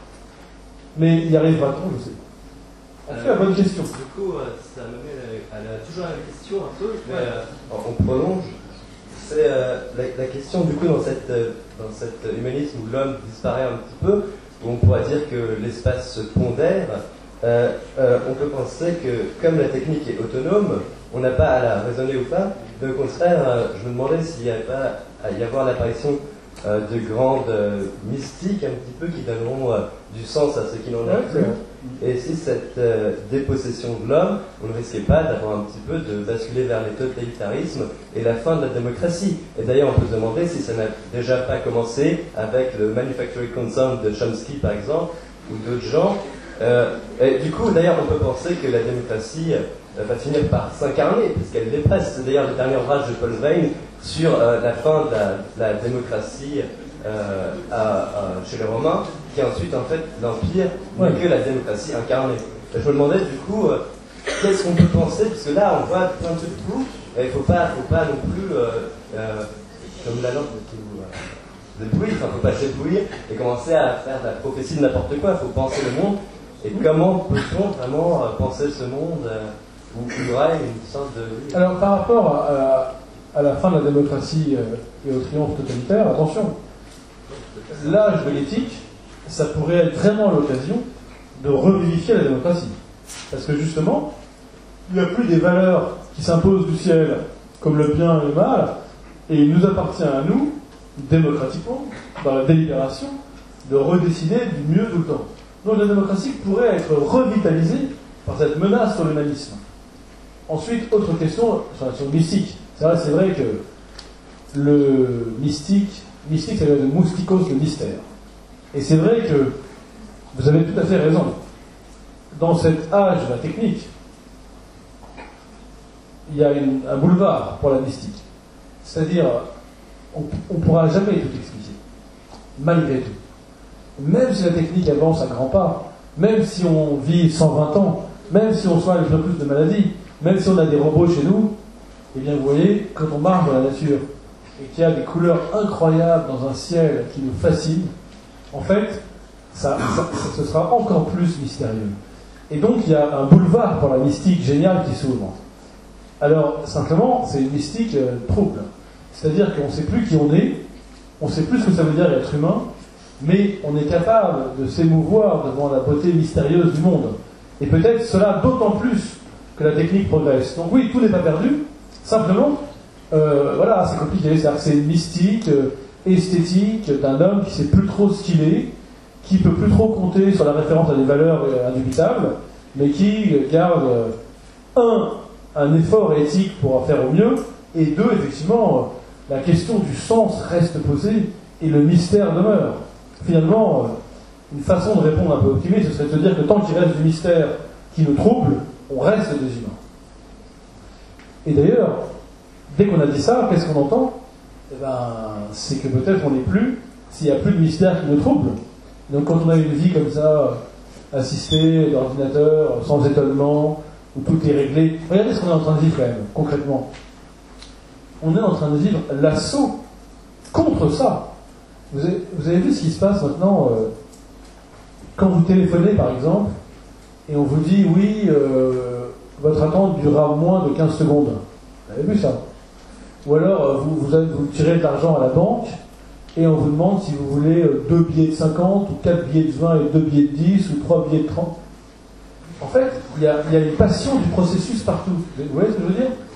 Speaker 1: Mais y arrivera-t-on, je sais. En tout cas, bonne question.
Speaker 7: Du coup, ça me met à la, toujours à la question un peu, mais euh, on prolonge. C'est euh, la, la question, du coup, dans, cette, euh, dans cet humanisme où l'homme disparaît un petit peu, où on pourrait dire que l'espace se pondère, euh, euh, on peut penser que, comme la technique est autonome, on n'a pas à la raisonner ou pas. Mais au contraire, euh, je me demandais s'il n'y avait pas à y avoir l'apparition euh, de grandes euh, mystiques, un petit peu, qui donneront euh, du sens à ce qui n'en a plus. Et si cette euh, dépossession de l'homme, on ne risquait pas d'avoir un petit peu de basculer vers les totalitarismes et la fin de la démocratie. Et d'ailleurs, on peut se demander si ça n'a déjà pas commencé avec le Manufacturing Concern de Chomsky, par exemple, ou d'autres gens. Euh, et du coup, d'ailleurs, on peut penser que la démocratie euh, va finir par s'incarner, puisqu'elle dépasse. C'est d'ailleurs le dernier ouvrage de Paul Veyne sur euh, la fin de la, la démocratie euh, à, à, chez les Romains, qui ensuite, en fait, l'Empire n'est ouais. que la démocratie incarnée. Et je me demandais, du coup, euh, qu'est-ce qu'on peut penser, parce que là, on voit plein de trucs de tout, et il ne faut pas, faut pas non plus, euh, euh, comme la lampe qui vous euh, débrouille, enfin, il ne faut pas s'éblouir et commencer à faire de la prophétie de n'importe quoi, il faut penser le monde. Et comment peut-on vraiment euh, penser ce monde euh, où il y aura une sorte de...
Speaker 1: Alors, par rapport à, à, à la fin de la démocratie euh, et au triomphe totalitaire, attention, l'âge de l'éthique, ça pourrait être vraiment l'occasion de revivifier la démocratie. Parce que justement, il n'y a plus des valeurs qui s'imposent du ciel, comme le bien et le mal, et il nous appartient à nous, démocratiquement, dans la délibération, de redécider du mieux tout le temps. Donc la démocratie pourrait être revitalisée par cette menace sur l'humanisme. Ensuite, autre question sur la question mystique. C'est vrai, c'est vrai que le mystique, mystique, ça vient de moustikos, le mystère. Et c'est vrai que vous avez tout à fait raison. Dans cet âge de la technique, il y a une, un boulevard pour la mystique. C'est-à-dire, on ne pourra jamais tout expliquer, malgré tout. Même si la technique avance à grands pas, même si on vit cent vingt ans, même si on soigne plus de maladies, même si on a des robots chez nous, eh bien vous voyez, quand on marche dans la nature et qu'il y a des couleurs incroyables dans un ciel qui nous fascine, en fait, ça, ça, ça, ce sera encore plus mystérieux. Et donc il y a un boulevard pour la mystique géniale qui s'ouvre. Alors, simplement, c'est une mystique euh, trouble. C'est-à-dire qu'on ne sait plus qui on est, on ne sait plus ce que ça veut dire être humain, mais on est capable de s'émouvoir devant la beauté mystérieuse du monde. Et peut-être cela d'autant plus que la technique progresse. Donc oui, tout n'est pas perdu, simplement, euh, voilà, c'est compliqué. C'est-à-dire que c'est une mystique, euh, esthétique d'un homme qui ne sait plus trop ce qu'il est, qui ne peut plus trop compter sur la référence à des valeurs euh, indubitables, mais qui garde, euh, un, un effort éthique pour en faire au mieux, et deux, effectivement, euh, la question du sens reste posée, et le mystère demeure. Finalement, une façon de répondre un peu optimiste, ce serait de se dire que tant qu'il reste du mystère qui nous trouble, on reste des humains. Et d'ailleurs, dès qu'on a dit ça, qu'est-ce qu'on entend ? Eh ben, c'est que peut-être on n'est plus, s'il n'y a plus de mystère qui nous trouble. Donc quand on a une vie comme ça, assistée d'ordinateur, sans étonnement, où tout est réglé, regardez ce qu'on est en train de vivre quand même, concrètement. On est en train de vivre l'assaut contre ça. Vous avez, vous avez vu ce qui se passe maintenant euh, quand vous téléphonez par exemple et on vous dit oui, euh, votre attente durera moins de quinze secondes. Vous avez vu ça? Ou alors euh, vous, vous, avez, vous tirez de l'argent à la banque et on vous demande si vous voulez euh, deux billets de cinquante ou quatre billets de vingt et deux billets de dix ou trois billets de trente. En fait, il y a, y a une passion du processus partout. Vous voyez ce que je veux dire?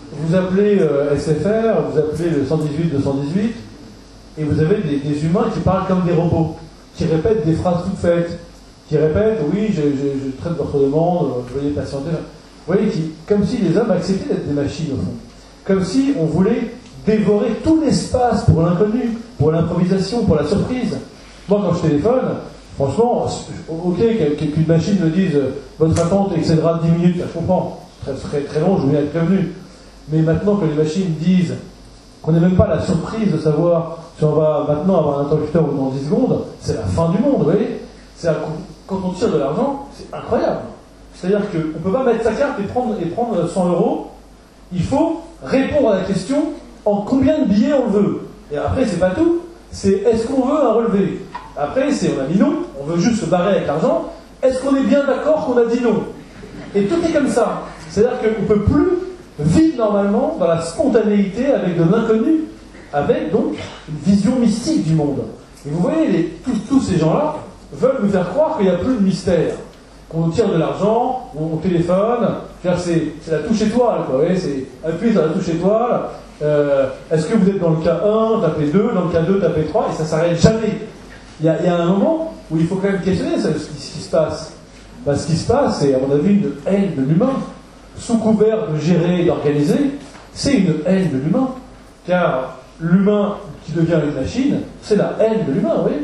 Speaker 1: vous appelez euh, S F R, vous appelez le cent dix-huit deux cent dix-huit, et vous avez des, des humains qui parlent comme des robots, qui répètent des phrases toutes faites, qui répètent « oui, je, je, je traite votre demande, veuillez patienter ». Vous voyez, qui, comme si les hommes acceptaient d'être des machines, au fond. Comme si on voulait dévorer tout l'espace pour l'inconnu, pour l'improvisation, pour la surprise. Moi, quand je téléphone, franchement, ok, qu'une machine me dise « votre attente excédera dix minutes », je comprends, ce serait très long, je voulais être prévenu. Mais maintenant que les machines disent qu'on n'est même pas la surprise de savoir si on va maintenant avoir un interlocuteur ou dans dix secondes, c'est la fin du monde, vous voyez. C'est quand on tire de l'argent, c'est incroyable. C'est-à-dire qu'on ne peut pas mettre sa carte et prendre, et prendre cent euros. Il faut répondre à la question en combien de billets on le veut. Et après, c'est pas tout. C'est est-ce qu'on veut un relevé. Après, c'est on a dit non, on veut juste se barrer avec l'argent. Est-ce qu'on est bien d'accord qu'on a dit non. Et tout est comme ça. C'est-à-dire qu'on ne peut plus vivre normalement dans la spontanéité avec de l'inconnu, avec donc une vision mystique du monde. Et vous voyez, les, tous, tous ces gens-là veulent nous faire croire qu'il n'y a plus de mystère. Qu'on nous tire de l'argent, on téléphone, c'est, c'est la touche étoile, quoi, ouais, c'est appuyer sur la touche étoile, euh, est-ce que vous êtes dans le cas un, tapez deux, dans le cas deux, tapez trois, et ça s'arrête jamais. Il y a, il y a un moment où il faut quand même questionner ce, ce, qui, ce qui se passe. Ben, ce qui se passe, c'est, à mon avis, une haine de l'humain. Sous couvert de gérer et d'organiser, c'est une haine de l'humain. Car l'humain qui devient une machine, c'est la haine de l'humain, vous voyez.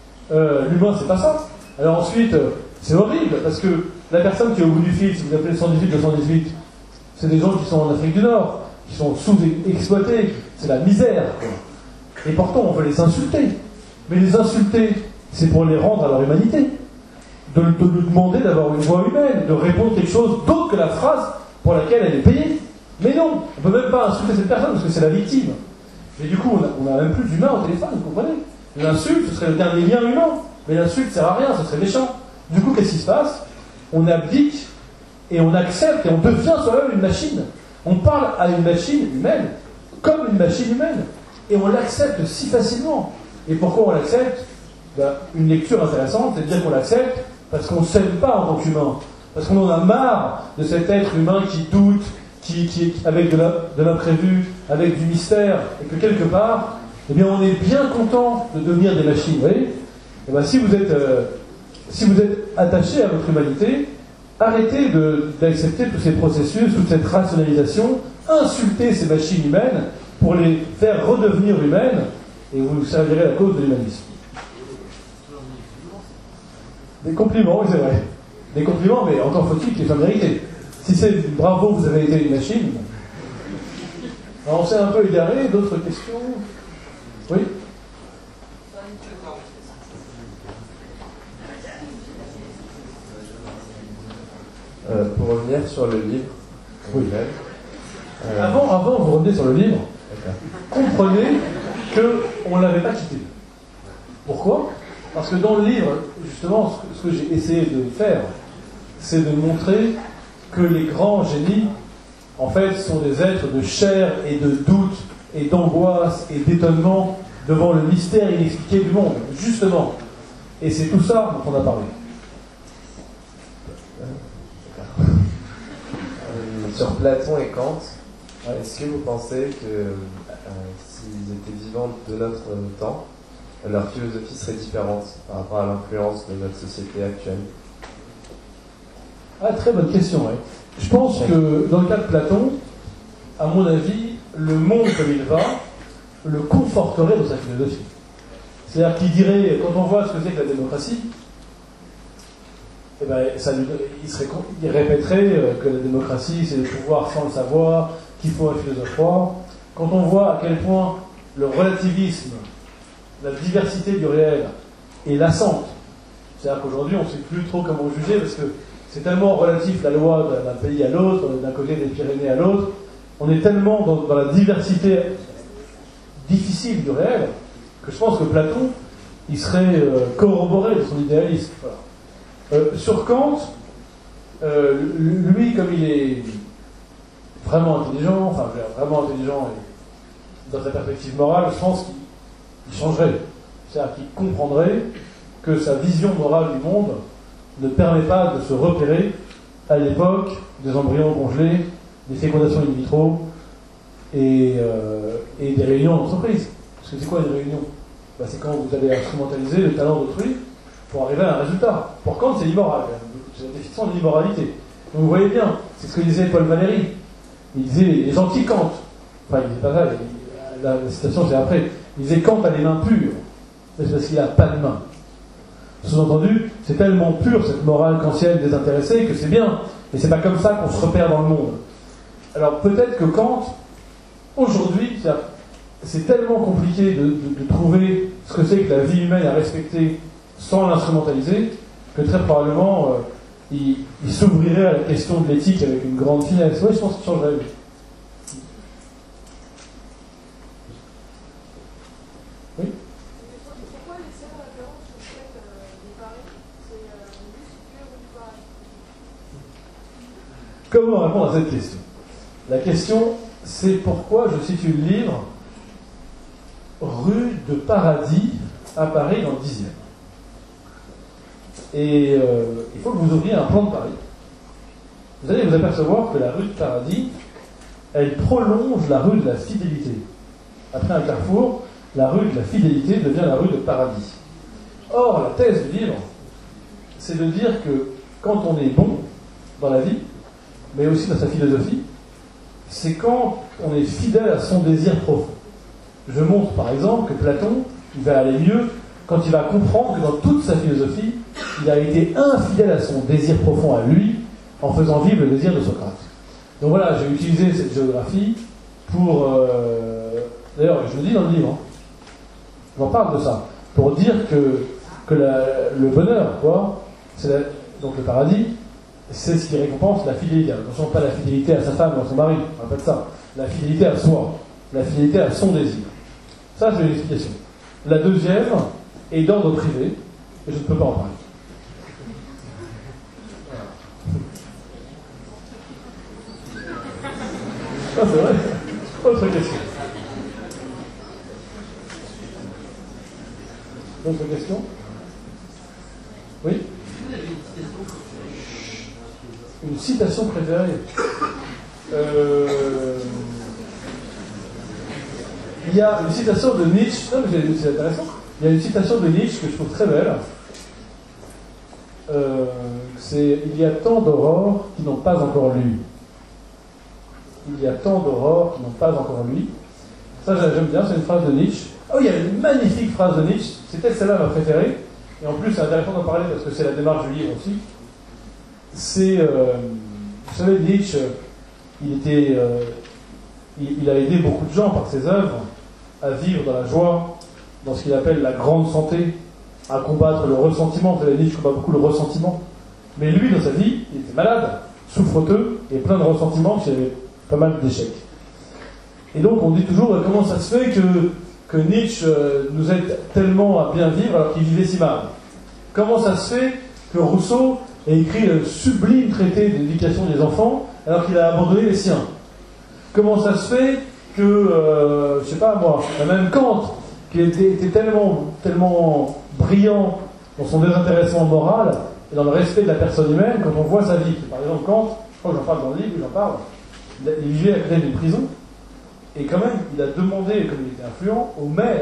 Speaker 1: Euh, l'humain, c'est pas ça. Alors ensuite, c'est horrible, parce que la personne qui est au bout du fil, si vous appelez cent dix-huit deux cent dix-huit, c'est des gens qui sont en Afrique du Nord, qui sont sous-exploités, c'est la misère. Et pourtant, on veut les insulter. Mais les insulter, c'est pour les rendre à leur humanité. De, de lui demander d'avoir une voix humaine, de répondre quelque chose d'autre que la phrase pour laquelle elle est payée. Mais non, on ne peut même pas insulter cette personne, parce que c'est la victime. Et du coup, on n'a même plus d'humain au téléphone, vous comprenez. L'insulte, ce serait le dernier lien humain. Mais l'insulte ne sert à rien, ce serait méchant. Du coup, qu'est-ce qui se passe? On abdique et on accepte et on devient soi-même une machine. On parle à une machine humaine comme une machine humaine. Et on l'accepte si facilement. Et pourquoi on l'accepte? Ben, une lecture intéressante, c'est de dire qu'on l'accepte parce qu'on ne s'aime pas en tant qu'humain. Parce qu'on en a marre de cet être humain qui doute, qui, qui avec de l'imprévu, avec du mystère, et que quelque part, eh bien, on est bien content de devenir des machines, vous voyez? Et ben, si vous êtes... Euh, Si vous êtes attaché à votre humanité, arrêtez de, d'accepter tous ces processus, toute cette rationalisation, insultez ces machines humaines pour les faire redevenir humaines, et vous servirez la cause de l'humanisme. Des compliments, oui, c'est vrai. Des compliments, mais encore faut-il qu'ils soient mérités. Si c'est bravo, vous avez été une machine. Alors on s'est un peu égaré, d'autres questions? Oui?
Speaker 8: Euh, pour revenir sur le livre,
Speaker 1: oui.
Speaker 8: euh...
Speaker 1: avant, avant, vous revenez sur le livre, comprenez qu'on ne l'avait pas quitté. Pourquoi? Parce que dans le livre, justement, ce que, ce que j'ai essayé de faire, c'est de montrer que les grands génies, en fait, sont des êtres de chair et de doute et d'angoisse et d'étonnement devant le mystère inexpliqué du monde, justement. Et c'est tout ça dont on a parlé.
Speaker 8: Sur Platon et Kant, est-ce que vous pensez que euh, s'ils étaient vivants de notre temps, leur philosophie serait différente par rapport à l'influence de notre société actuelle?
Speaker 1: Ah, très bonne question, oui. Je pense que dans le cas de Platon, à mon avis, le monde comme il va le conforterait dans sa philosophie. C'est-à-dire qu'il dirait, quand on voit ce que c'est que la démocratie, eh ben, ça lui, il, serait, il répéterait que la démocratie, c'est le pouvoir sans le savoir, qu'il faut un philosophe fort. Quand on voit à quel point le relativisme, la diversité du réel est lassante, c'est-à-dire qu'aujourd'hui, on ne sait plus trop comment juger, parce que c'est tellement relatif la loi d'un pays à l'autre, d'un côté des Pyrénées à l'autre, on est tellement dans, dans la diversité difficile du réel, que je pense que Platon, il serait euh, corroboré de son idéalisme. Voilà. Euh, sur Kant, euh, lui, comme il est vraiment intelligent, enfin vraiment intelligent et dans sa perspective morale, je pense qu'il changerait. C'est-à-dire qu'il comprendrait que sa vision morale du monde ne permet pas de se repérer à l'époque des embryons congelés, des fécondations in vitro, et, euh, et des réunions d'entreprise. Parce que c'est quoi une réunion? Bah, c'est quand vous allez instrumentaliser le talent d'autrui pour arriver à un résultat. Pour Kant, c'est immoral. C'est la définition de l'immoralité. Donc vous voyez bien, c'est ce que disait Paul Valéry. Il disait les anti-Kant. Enfin, il disait pas ça, il, la, la citation c'est après. Il disait Kant a les mains pures. C'est parce qu'il n'a pas de mains. Sous-entendu, c'est tellement pur cette morale kantienne désintéressée que c'est bien. Mais c'est pas comme ça qu'on se repère dans le monde. Alors peut-être que Kant, aujourd'hui, c'est tellement compliqué de, de, de trouver ce que c'est que la vie humaine à respecter sans l'instrumentaliser, que très probablement euh, il, il s'ouvrirait à la question de l'éthique avec une grande finesse. Oui, je pense qu'il changerait. Oui.
Speaker 3: Pourquoi les sœurs références sur le fait des paris? C'est Lucifer ou du paradis?
Speaker 1: Comment répondre à cette question? La question, c'est pourquoi je situe le livre rue de Paradis à Paris dans le dixième. Et euh, il faut que vous ouvriez un plan de Paris. Vous allez vous apercevoir que la rue de Paradis, elle prolonge la rue de la Fidélité. Après un carrefour, la rue de la Fidélité devient la rue de Paradis. Or, la thèse du livre, c'est de dire que quand on est bon dans la vie, mais aussi dans sa philosophie, c'est quand on est fidèle à son désir profond. Je montre par exemple que Platon, il va aller mieux quand il va comprendre que dans toute sa philosophie, il a été infidèle à son désir profond à lui, en faisant vivre le désir de Socrate. Donc voilà, j'ai utilisé cette géographie pour... Euh, d'ailleurs, je le dis dans le livre, hein, j'en parle de ça, pour dire que, que la, le bonheur, quoi, c'est la, donc le paradis, c'est ce qui récompense la fidélité. Attention, pas la fidélité à sa femme ou à son mari, on ne pas de ça. La fidélité à soi, la fidélité à son désir. Ça, c'est une explication. La deuxième est d'ordre privé, et je ne peux pas en parler. Ah, c'est vrai. Autre question. D'autres questions? Oui? Une citation préférée? euh... Il y a une citation de Nietzsche. Non, mais c'est intéressant. Il y a une citation de Nietzsche que je trouve très belle. Euh, c'est « Il y a tant d'aurores qui n'ont pas encore lu. » Il y a tant d'aurores qui n'ont pas encore lu. Ça, j'aime bien, c'est une phrase de Nietzsche. Oh, il y a une magnifique phrase de Nietzsche. C'est peut-être celle-là ma préférée. Et en plus, c'est intéressant d'en parler parce que c'est la démarche du livre aussi. C'est, euh, vous savez, Nietzsche, il était, euh, il, il a aidé beaucoup de gens par ses œuvres à vivre dans la joie, dans ce qu'il appelle la grande santé, à combattre le ressentiment. Vous savez, Nietzsche combat beaucoup le ressentiment. Mais lui, dans sa vie, il était malade, souffreteux, et plein de ressentiments, parce qu'il avait pas mal d'échecs. Et donc, on dit toujours, comment ça se fait que, que Nietzsche nous aide tellement à bien vivre alors qu'il vivait si mal? Comment ça se fait que Rousseau ait écrit le sublime traité d'éducation des enfants alors qu'il a abandonné les siens? Comment ça se fait que, euh, je sais pas moi, même Kant, qui était, était tellement, tellement brillant dans son désintéressement moral et dans le respect de la personne humaine, quand on voit sa vie, par exemple Kant, je crois que j'en parle dans le livre, j'en parle, il vivait à côté d'une prison, et quand même, il a demandé, comme il était influent, au maire,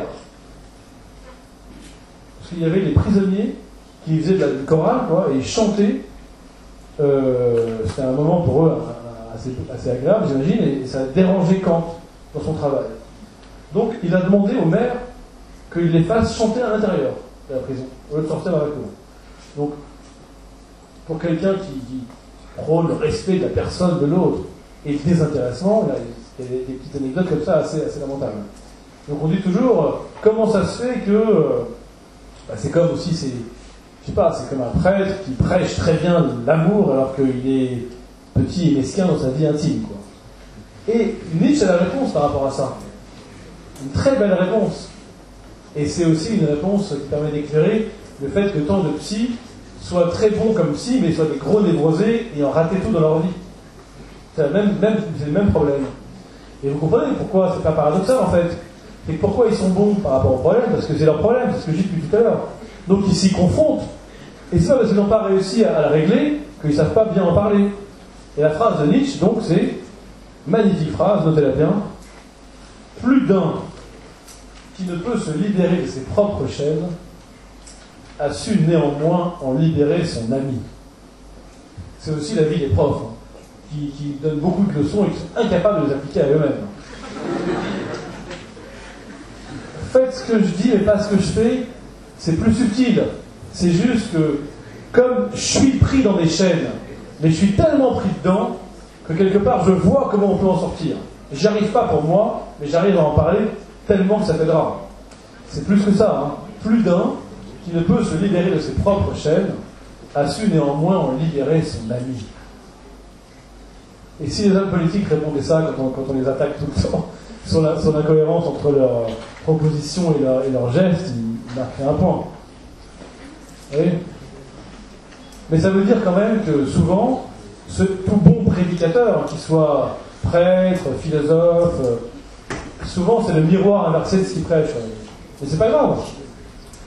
Speaker 1: parce qu'il y avait des prisonniers qui faisaient de la chorale, quoi, et ils chantaient. Euh, c'était un moment pour eux assez, assez agréable, j'imagine, et, et ça a dérangé Kant dans son travail. Donc, il a demandé au maire qu'il les fasse chanter à l'intérieur de la prison, au lieu de sortir dans la cour. Donc, pour quelqu'un qui, qui prône le respect de la personne de l'autre et le désintéressement, il y a des, des petites anecdotes comme ça assez, assez lamentables. Donc, on dit toujours, euh, comment ça se fait que... Euh, bah, c'est comme aussi, c'est, je sais pas, c'est comme un prêtre qui prêche très bien l'amour alors qu'il est petit et mesquin dans sa vie intime, quoi. Et Nietzsche a la réponse par rapport à ça. Une très belle réponse. Et c'est aussi une réponse qui permet d'éclairer le fait que tant de psys soient très bons comme psy, mais soient des gros névrosés et ont raté tout dans leur vie. C'est, la même, même, c'est le même problème. Et vous comprenez pourquoi c'est pas paradoxal en fait. Et pourquoi ils sont bons par rapport au problème? Parce que c'est leur problème, c'est ce que je dis depuis tout à l'heure. Donc ils s'y confrontent. Et c'est pas parce qu'ils n'ont pas réussi à, à la régler qu'ils ne savent pas bien en parler. Et la phrase de Nietzsche, donc, c'est magnifique phrase, notez-la bien. plus d'un qui ne peut se libérer de ses propres chaînes a su néanmoins en libérer son ami. C'est aussi la vie des profs, hein, qui, qui donnent beaucoup de leçons et qui sont incapables de les appliquer à eux-mêmes. Faites ce que je dis mais pas ce que je fais, c'est plus subtil. C'est juste que, comme je suis pris dans des chaînes, mais je suis tellement pris dedans que quelque part je vois comment on peut en sortir. J'y arrive pas pour moi, mais j'arrive à en parler tellement que ça fait drame. C'est plus que ça, hein. Plus d'un qui ne peut se libérer de ses propres chaînes a su néanmoins en libérer son ami. Et si les hommes politiques répondaient ça quand on, quand on les attaque tout le temps sur, la, sur l'incohérence entre leurs propositions et, leur, et leurs gestes, ils marqueraient un point. Vous voyez ? Mais ça veut dire quand même que souvent, ce tout bon prédicateur, qu'il soit prêtre, philosophe, souvent c'est le miroir inversé de ce qu'il prêche. Mais c'est pas grave. Hein ?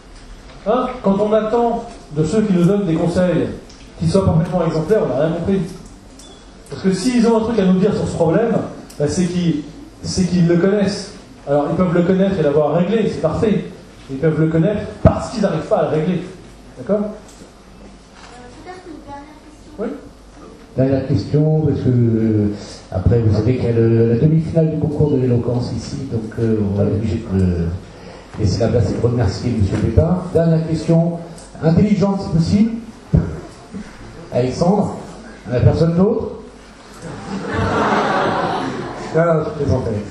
Speaker 1: Quand on attend de ceux qui nous donnent des conseils qu'ils soient parfaitement exemplaires, on n'a rien compris. Parce que s'ils ont un truc à nous dire sur ce problème, ben c'est qu'ils, c'est qu'ils le connaissent. Alors ils peuvent le connaître et l'avoir réglé, c'est parfait. Ils peuvent le connaître parce qu'ils n'arrivent pas à le régler. D'accord ?
Speaker 3: Peut-être une dernière question.
Speaker 1: Oui.
Speaker 9: Dernière question, parce que euh, après vous savez qu'il y a le, la demi-finale du concours de l'éloquence ici, donc euh, on va être obligé de euh, laisser la place et de remercier M. Pépin. Dernière question, intelligente si possible. Alexandre, il n'y a personne d'autre? Non, non, je plaisante, Alex.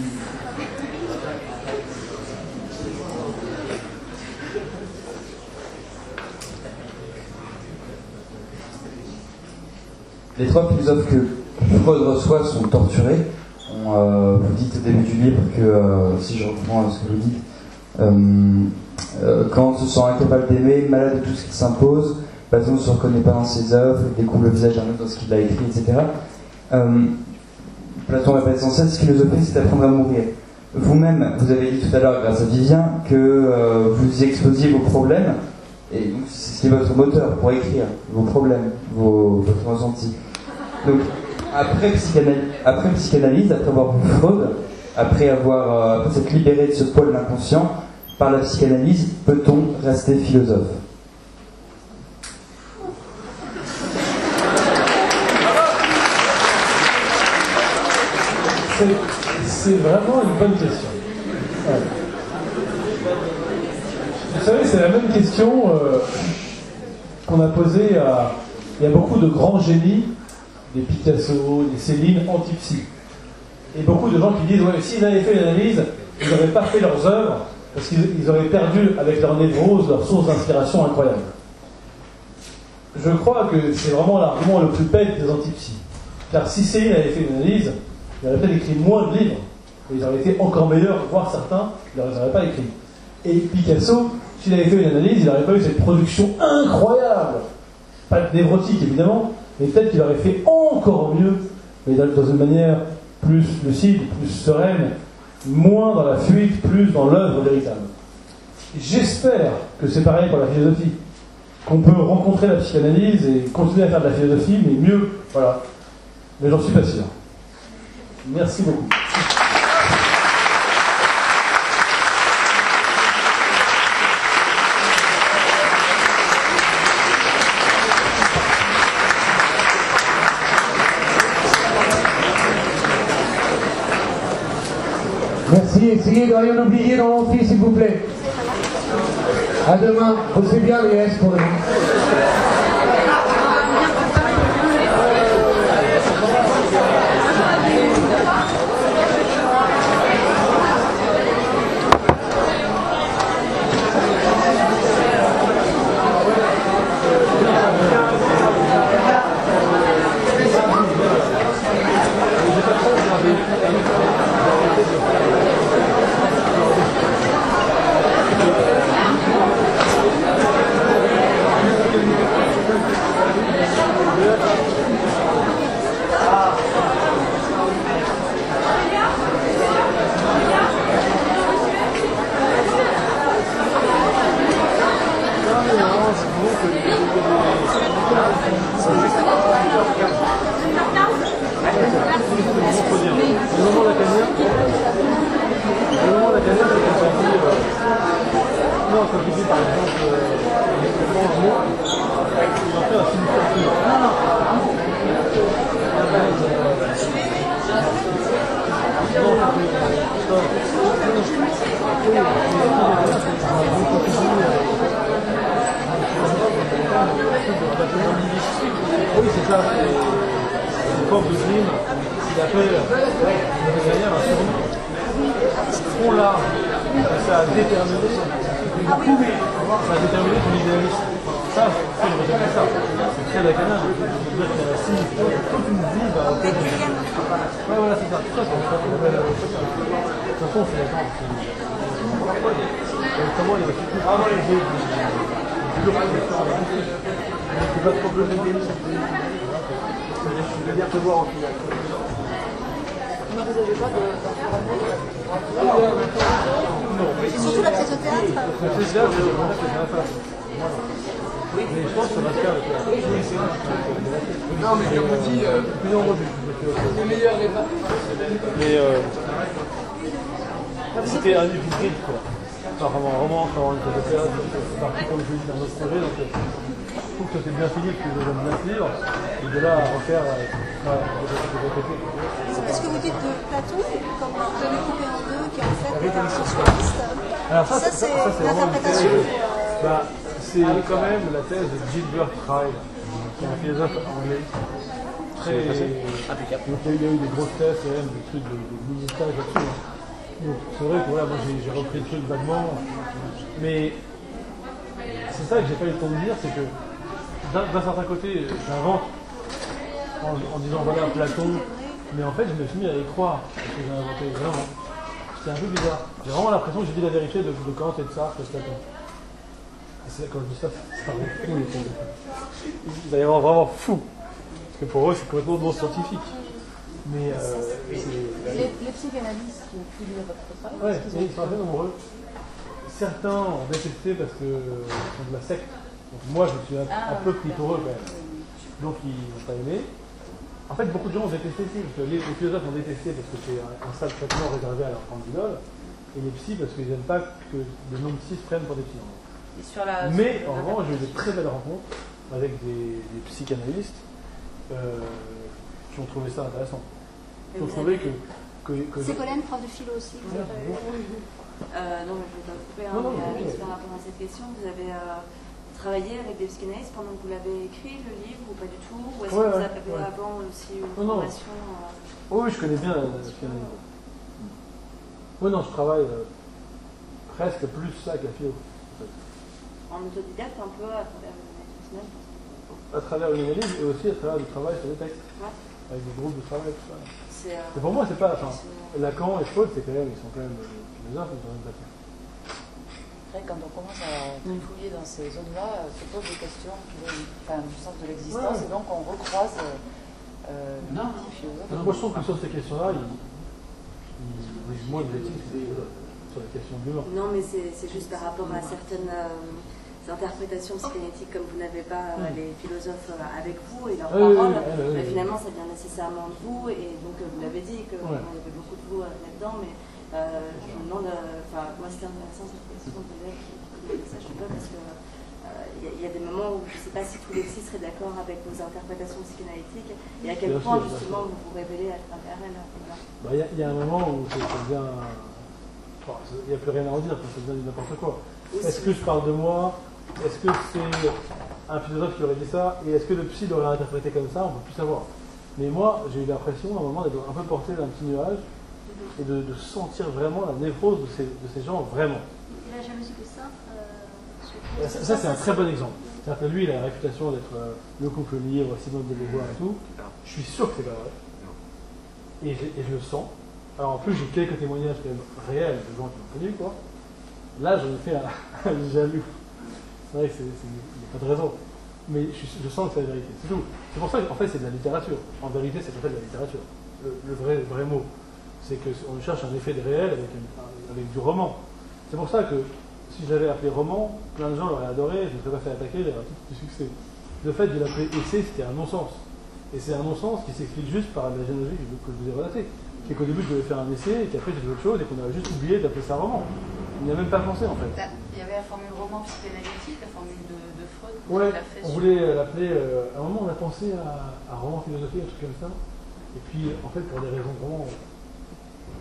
Speaker 5: Les trois philosophes que Freud reçoit sont torturés. On, euh, vous dites au début du livre que, euh, si je reprends ce que vous dites, euh, euh, Kant se sent incapable d'aimer, malade de tout ce qui s'impose, Platon ne se reconnaît pas dans ses œuvres, il découvre le visage d'un autre dans ce qu'il a écrit, et cetera. Euh, Platon répète sans cesse, philosophie, c'est apprendre à mourir. Vous-même, vous avez dit tout à l'heure, grâce à Vivien, que euh, vous exposiez vos problèmes, et donc c'est ce qui est votre moteur pour écrire, vos problèmes, vos, votre ressenti. Donc, après psychanalyse, après, psychanalyse, après avoir vu Freud, après avoir euh, s'être libéré de ce poids de l'inconscient, par la psychanalyse, peut-on rester philosophe ?
Speaker 1: C'est, c'est vraiment une bonne question. Ouais. Vous savez, c'est la même question euh, qu'on a posée à... Il y a beaucoup de grands génies, des Picasso, des Céline, anti-psy. Et beaucoup de gens qui disent, ouais, s'ils avaient fait l'analyse, ils n'auraient pas fait leurs œuvres, parce qu'ils auraient perdu, avec leur névrose, leur source d'inspiration incroyable. Je crois que c'est vraiment l'argument le plus bête des anti-psy. Car si Céline avait fait une analyse, il aurait peut-être écrit moins de livres, et ils auraient été encore meilleurs, voire certains, ils ne les auraient pas écrits. Et Picasso, s'il avait fait une analyse, il n'aurait pas eu cette production incroyable. Pas névrotique, évidemment, mais peut-être qu'il aurait fait encore mieux, mais dans une manière plus lucide, plus sereine, moins dans la fuite, plus dans l'œuvre véritable. J'espère que c'est pareil pour la philosophie, qu'on peut rencontrer la psychanalyse et continuer à faire de la philosophie, mais mieux, voilà. Mais j'en suis pas sûr. Merci beaucoup.
Speaker 9: Merci, essayez de rien oublier dans l'amphi, s'il vous plaît. À demain, bossez bien les S pour demain.
Speaker 3: Merci.
Speaker 1: Oui, c'est ça. C'est une forme de crime qu'il appelle de manière un surnom. Ce front-là, ça a déterminé, ça a déterminé ton idéalisme. Ça, c'est le résultat de ça. C'est très lacanien de dire qu'il y a la signification toute une vie va au fait de... Ouais, voilà, c'est ça. Tout ça, c'est un peu de toute façon, c'est d'accord. Comment il y a aussi plus d'idées du lourd que ça. C'est pas trop de l'idéalisme. Je vais bien te voir en final.
Speaker 10: Mais vous n'avez pas de...
Speaker 1: Non.
Speaker 10: Surtout la pièce de théâtre.
Speaker 1: La pièce de théâtre, c'est pour ça que c'est la face. Mais je pense que ça va se faire le théâtre. Oui, c'est vrai.
Speaker 6: Non, mais comme on dit, euh,
Speaker 1: plus nombreux buts.
Speaker 6: les meilleurs répartis.
Speaker 1: Mais euh, c'était un livre hybride, quoi. Enfin, vraiment, vraiment, quand on était au théâtre, c'est parti comme je dis dans notre projet, donc je trouve que c'est bien fini, parce que j'aime bien ce livre, et de là à refaire, euh, voilà, de répéter.
Speaker 10: Est-ce que vous dites de Platon, comme vous avez coupé en deux, qui est en fait un socialiste?
Speaker 1: Alors ça,
Speaker 10: ça
Speaker 1: c'est
Speaker 10: c'est l'interprétation.
Speaker 1: Bah, c'est quand même la thèse de Gilbert Ryle, qui est un philosophe anglais. Très applicable. Donc il y a eu des grosses thèses, quand même, des trucs de militage là-dessus. Donc c'est vrai que voilà, moi j'ai repris le truc vaguement. Mais c'est ça que j'ai pas eu le temps de dire, c'est que d'un certain côté, j'invente en, en disant voilà Platon, mais en fait je me suis mis à y croire, parce que j'ai inventé vraiment. C'était un peu bizarre. J'ai vraiment l'impression que j'ai dit la vérité de, de Kant et de Sartre et de Platon. Et quand je dis ça, ça rend fou les pauvres. Ils allaient vraiment fou. Parce que pour eux, c'est complètement non scientifique. Mais euh,
Speaker 10: les, les psychanalystes qui ont pu lire votre travail,
Speaker 1: ouais, ils, ils sont assez nombreux. Certains ont détesté parce que sont de la secte. Donc moi, je suis un, ah, un peu pris pour eux quand même. Donc ils n'ont pas aimé. En fait, beaucoup de gens ont détesté aussi. Parce que les, les philosophes ont détesté parce que c'est un, un sale traitement réservé à leur grande idole. Et les psys parce qu'ils n'aiment pas que le nom de psys se prennent pour des psys.
Speaker 10: Et sur la,
Speaker 1: Mais
Speaker 10: sur
Speaker 1: en revanche, j'ai eu de très belles rencontres avec des, des psychanalystes euh, qui ont trouvé ça intéressant. Qui ont trouvé que. que, que
Speaker 10: Ségolène, prof de philo aussi. Vous
Speaker 1: ouais,
Speaker 10: avez...
Speaker 11: euh, non, je vais pas vous couper, hein,
Speaker 1: non, non,
Speaker 11: mais
Speaker 1: non,
Speaker 11: juste par rapport à cette question, vous avez euh, travaillé avec des psychanalystes pendant que vous l'avez écrit, le livre, ou pas du tout? Ou est-ce
Speaker 1: ouais,
Speaker 11: que vous
Speaker 1: ouais,
Speaker 11: avez
Speaker 1: ouais.
Speaker 11: avant aussi une
Speaker 1: non,
Speaker 11: formation
Speaker 1: non.
Speaker 11: euh...
Speaker 1: Oh, oui, je connais bien la, la psychanalyse. Oui, non, je travaille euh, presque plus ça que la philo. En, fait.
Speaker 11: En autodidacte, un peu à travers l'analyse personnelle?
Speaker 1: À travers l'analyse et aussi à travers le travail sur les textes.
Speaker 11: Ouais.
Speaker 1: Avec des groupes de travail, tout ça.
Speaker 11: C'est, euh,
Speaker 1: et pour moi, c'est pas. Enfin, Lacan et Freud, c'est quand même, ils sont quand même philosophes, ils ont une bataille.
Speaker 12: Après, quand on commence à fouiller dans ces zones-là, se pose des questions qui vont, enfin, du sens de l'existence, ouais. Et donc on recroise euh, non, des philosophes.
Speaker 1: Non, moi, je trouve que sur ces questions-là, ils, ils, ils moins de l'éthique sur les questions de l'humain.
Speaker 11: Non, mais c'est juste par rapport à certaines euh, interprétations psychanalytiques, comme vous n'avez pas euh, les philosophes euh, avec vous et leurs
Speaker 1: oui,
Speaker 11: paroles,
Speaker 1: oui, oui, oui,
Speaker 11: bah,
Speaker 1: oui.
Speaker 11: Finalement, ça vient nécessairement de vous, et donc euh, vous l'avez dit, qu'il ouais. y avait beaucoup de vous euh, là-dedans, mais euh, je me demande, enfin, euh, moi c'était intéressant cette question de qui, qui dit ça, je sais pas, parce que il euh, y, y a des moments où je ne sais pas si tous les psys seraient d'accord avec vos interprétations psychanalytiques, et à quel bien point sûr, justement vous vous révélez à travers elles.
Speaker 1: Il bah, y, y a un moment où ça devient. Il n'y a plus rien à en dire, ça devient n'importe quoi. Est-ce que je parle de moi? Est-ce que c'est un philosophe qui aurait dit ça? Et est-ce que le psy l'aurait interprété comme ça? On ne peut plus savoir. Mais moi, j'ai eu l'impression, à un moment, d'être un peu porté d'un petit nuage et de, de sentir vraiment la névrose de ces, de ces gens, vraiment.
Speaker 10: La jalousie de ça,
Speaker 1: euh, ça, ça c'est un très bon exemple. C'est-à-dire que lui, il a la réputation d'être euh, le couple libre, Simone de Beauvoir et tout. Je suis sûr que c'est pas vrai. Et, et je le sens. Alors en plus, j'ai quelques témoignages quand même réels de gens qui l'ont connu, quoi. Là, j'en ai fait un, un jaloux. C'est vrai qu'il n'y a pas de raison. Mais je, je sens que c'est la vérité. C'est tout. C'est pour ça qu'en fait, c'est de la littérature. En vérité, c'est en fait de la littérature. Le, le, vrai, le vrai mot, c'est qu'on cherche un effet de réel avec, une, avec du roman. C'est pour ça que si je l'avais appelé roman, plein de gens l'auraient adoré, je ne me serais pas fait attaquer, j'aurais tout de succès. Le fait de l'appeler essai, c'était un non-sens. Et c'est un non-sens qui s'explique juste par la généalogie que je vous ai relatée. Qui est qu'au début, je devais faire un essai, et qu'après, j'ai fait autre chose, et qu'on a juste oublié d'appeler ça roman. On n'y a même pas pensé, en fait.
Speaker 12: Il y avait la formule roman psychanalytique, la formule de, de Freud.
Speaker 1: Ouais, on voulait l'appeler. Euh, à un moment, on a pensé à, à roman philosophique, un truc comme ça. Et puis, en fait, pour des raisons vraiment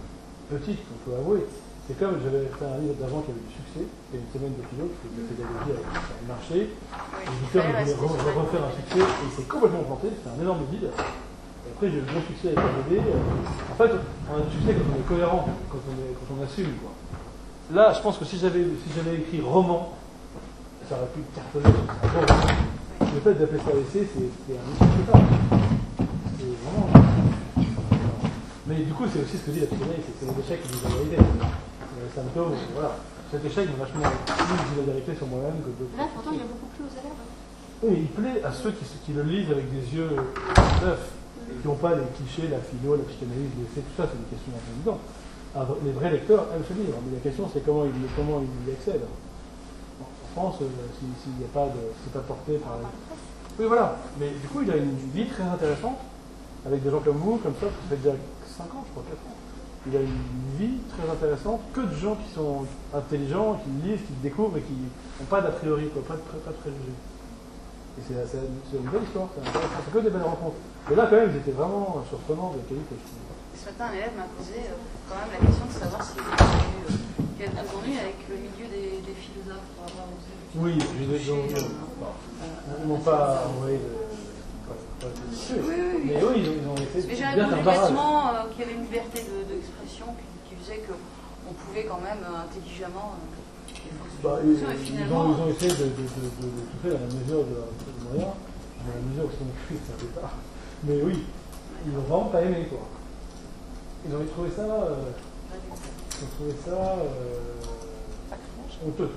Speaker 1: petite, on peut avouer. C'est comme j'avais fait un livre d'avant qui avait du succès, il y a une semaine de philo, qui faisait de la pédagogie avec le marché. L'éditeur voulait re refaire un succès et il s'est complètement planté, c'était un énorme vide. Et après j'ai eu le bon succès avec R D B. En fait, on a du succès quand on est cohérent, quand on, est, quand on assume. Quoi. Là, je pense que si j'avais si j'avais écrit roman, ça aurait pu cartonner. Le fait d'appeler ça essai, c'est un échec total. C'est vraiment. Mais du coup, c'est aussi ce que dit la psychanalyse, c'est que c'est l'échec qui nous a arrivé. C'est un peu, voilà. Cet échec m'a vachement plus dit la vérité sur moi-même que d'autres.
Speaker 10: Là, pourtant, il y a beaucoup plus aux élèves.
Speaker 1: Oui, il plaît à ceux qui, qui le lisent avec des yeux neufs, qui n'ont pas les clichés, la philo, la psychanalyse, l'essai, tout ça, c'est des questions évidentes. Alors, les vrais lecteurs aiment ce livre, mais la question c'est comment ils comment ils y accèdent. En France, s'il si n'y a pas de. c'est pas porté par. Oui, voilà. Mais du coup, il a une vie très intéressante, avec des gens comme vous, comme ça, ça fait déjà cinq ans, je crois, quatre ans. Il a une vie très intéressante, que de gens qui sont intelligents, qui lisent, qui découvrent et qui n'ont pas d'a priori, quoi, pas de, pas de préjugés. Et c'est une belle histoire, c'est que des belles rencontres. Et là, quand même, ils étaient vraiment surprenants de qualité.
Speaker 12: Ce matin, un élève m'a posé euh, quand même la question de savoir s'il y a eu euh, quelques ennuis avec le milieu des, des philosophes pour avoir osé.
Speaker 1: Oui, j'ai des gens. Ils m'ont pas envoyé de.
Speaker 12: Oui, oui,
Speaker 1: mais oui, ils ont, ils ont été.
Speaker 12: Mais j'ai répondu quasiment euh, qu'il y avait une liberté d'expression de, qui, qui faisait qu'on pouvait quand même euh, intelligemment. Euh,
Speaker 1: bah, ils, et finalement, ils, ont, ils ont essayé de, de, de, de, de tout faire à la mesure de leurs moyens, à la mesure où son écrit, c'est un départ. Mais oui, ils n'ont vraiment pas aimé, quoi. Ils ont trouvé ça. Euh, ils ont trouvé ça. Euh, honteux.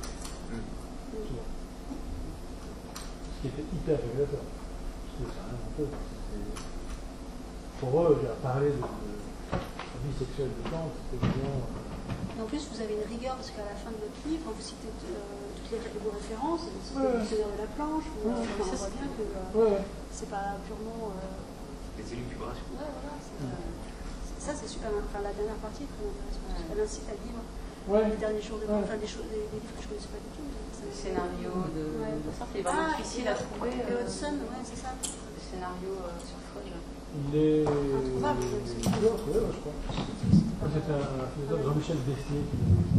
Speaker 1: Ce qui était hyper révélateur. C'est rien honteux. Pour eux, parler de, de vie sexuelle de Kant, c'était vraiment.
Speaker 10: Et en plus, vous avez une rigueur, parce qu'à la fin de votre livre, vous citez euh, toutes les, vos références, vous citez
Speaker 1: ouais.
Speaker 10: le Seigneur de la planche, vous,
Speaker 1: ouais,
Speaker 10: euh, ça, c'est bien que euh,
Speaker 1: ouais.
Speaker 10: c'est pas purement. Euh...
Speaker 13: Les élucubrations.
Speaker 10: Ouais, voilà. Euh, ça, c'est super. Enfin, la dernière partie est très intéressante. Ouais. Elle incite à vivre ouais. les derniers jours de ouais. enfin, des, choses, des, des livres que je ne connaissais pas du tout.
Speaker 12: Le scénario de, ouais. de ça, c'est
Speaker 10: ah,
Speaker 12: vraiment difficile à trouver.
Speaker 10: Et Hudson, ouais, c'est ça.
Speaker 12: Le scénario euh, sur Freud.
Speaker 1: Il est. Introuvable, c'est toujours, ouais, je crois. C'était un philosophe, Jean-Michel Destier, qui.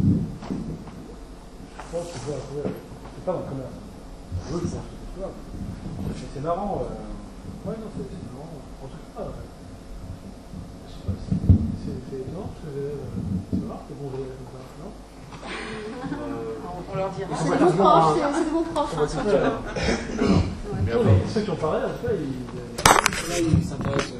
Speaker 1: Je pense que je dois trouver. C'est pas dans le commerce. Oui, je pense que c'est trouvable. C'est marrant. Euh... Ouais, non, c'est marrant. En tout cas, euh... je sais pas, c'est étonnant, parce que c'est marrant, c'est bon, non
Speaker 12: euh, On leur dira.
Speaker 10: C'est de bons profs, c'est de bons profs.
Speaker 1: Ceux qui ont parlé, en tout cas, ils.
Speaker 14: Là, ils s'intéressent.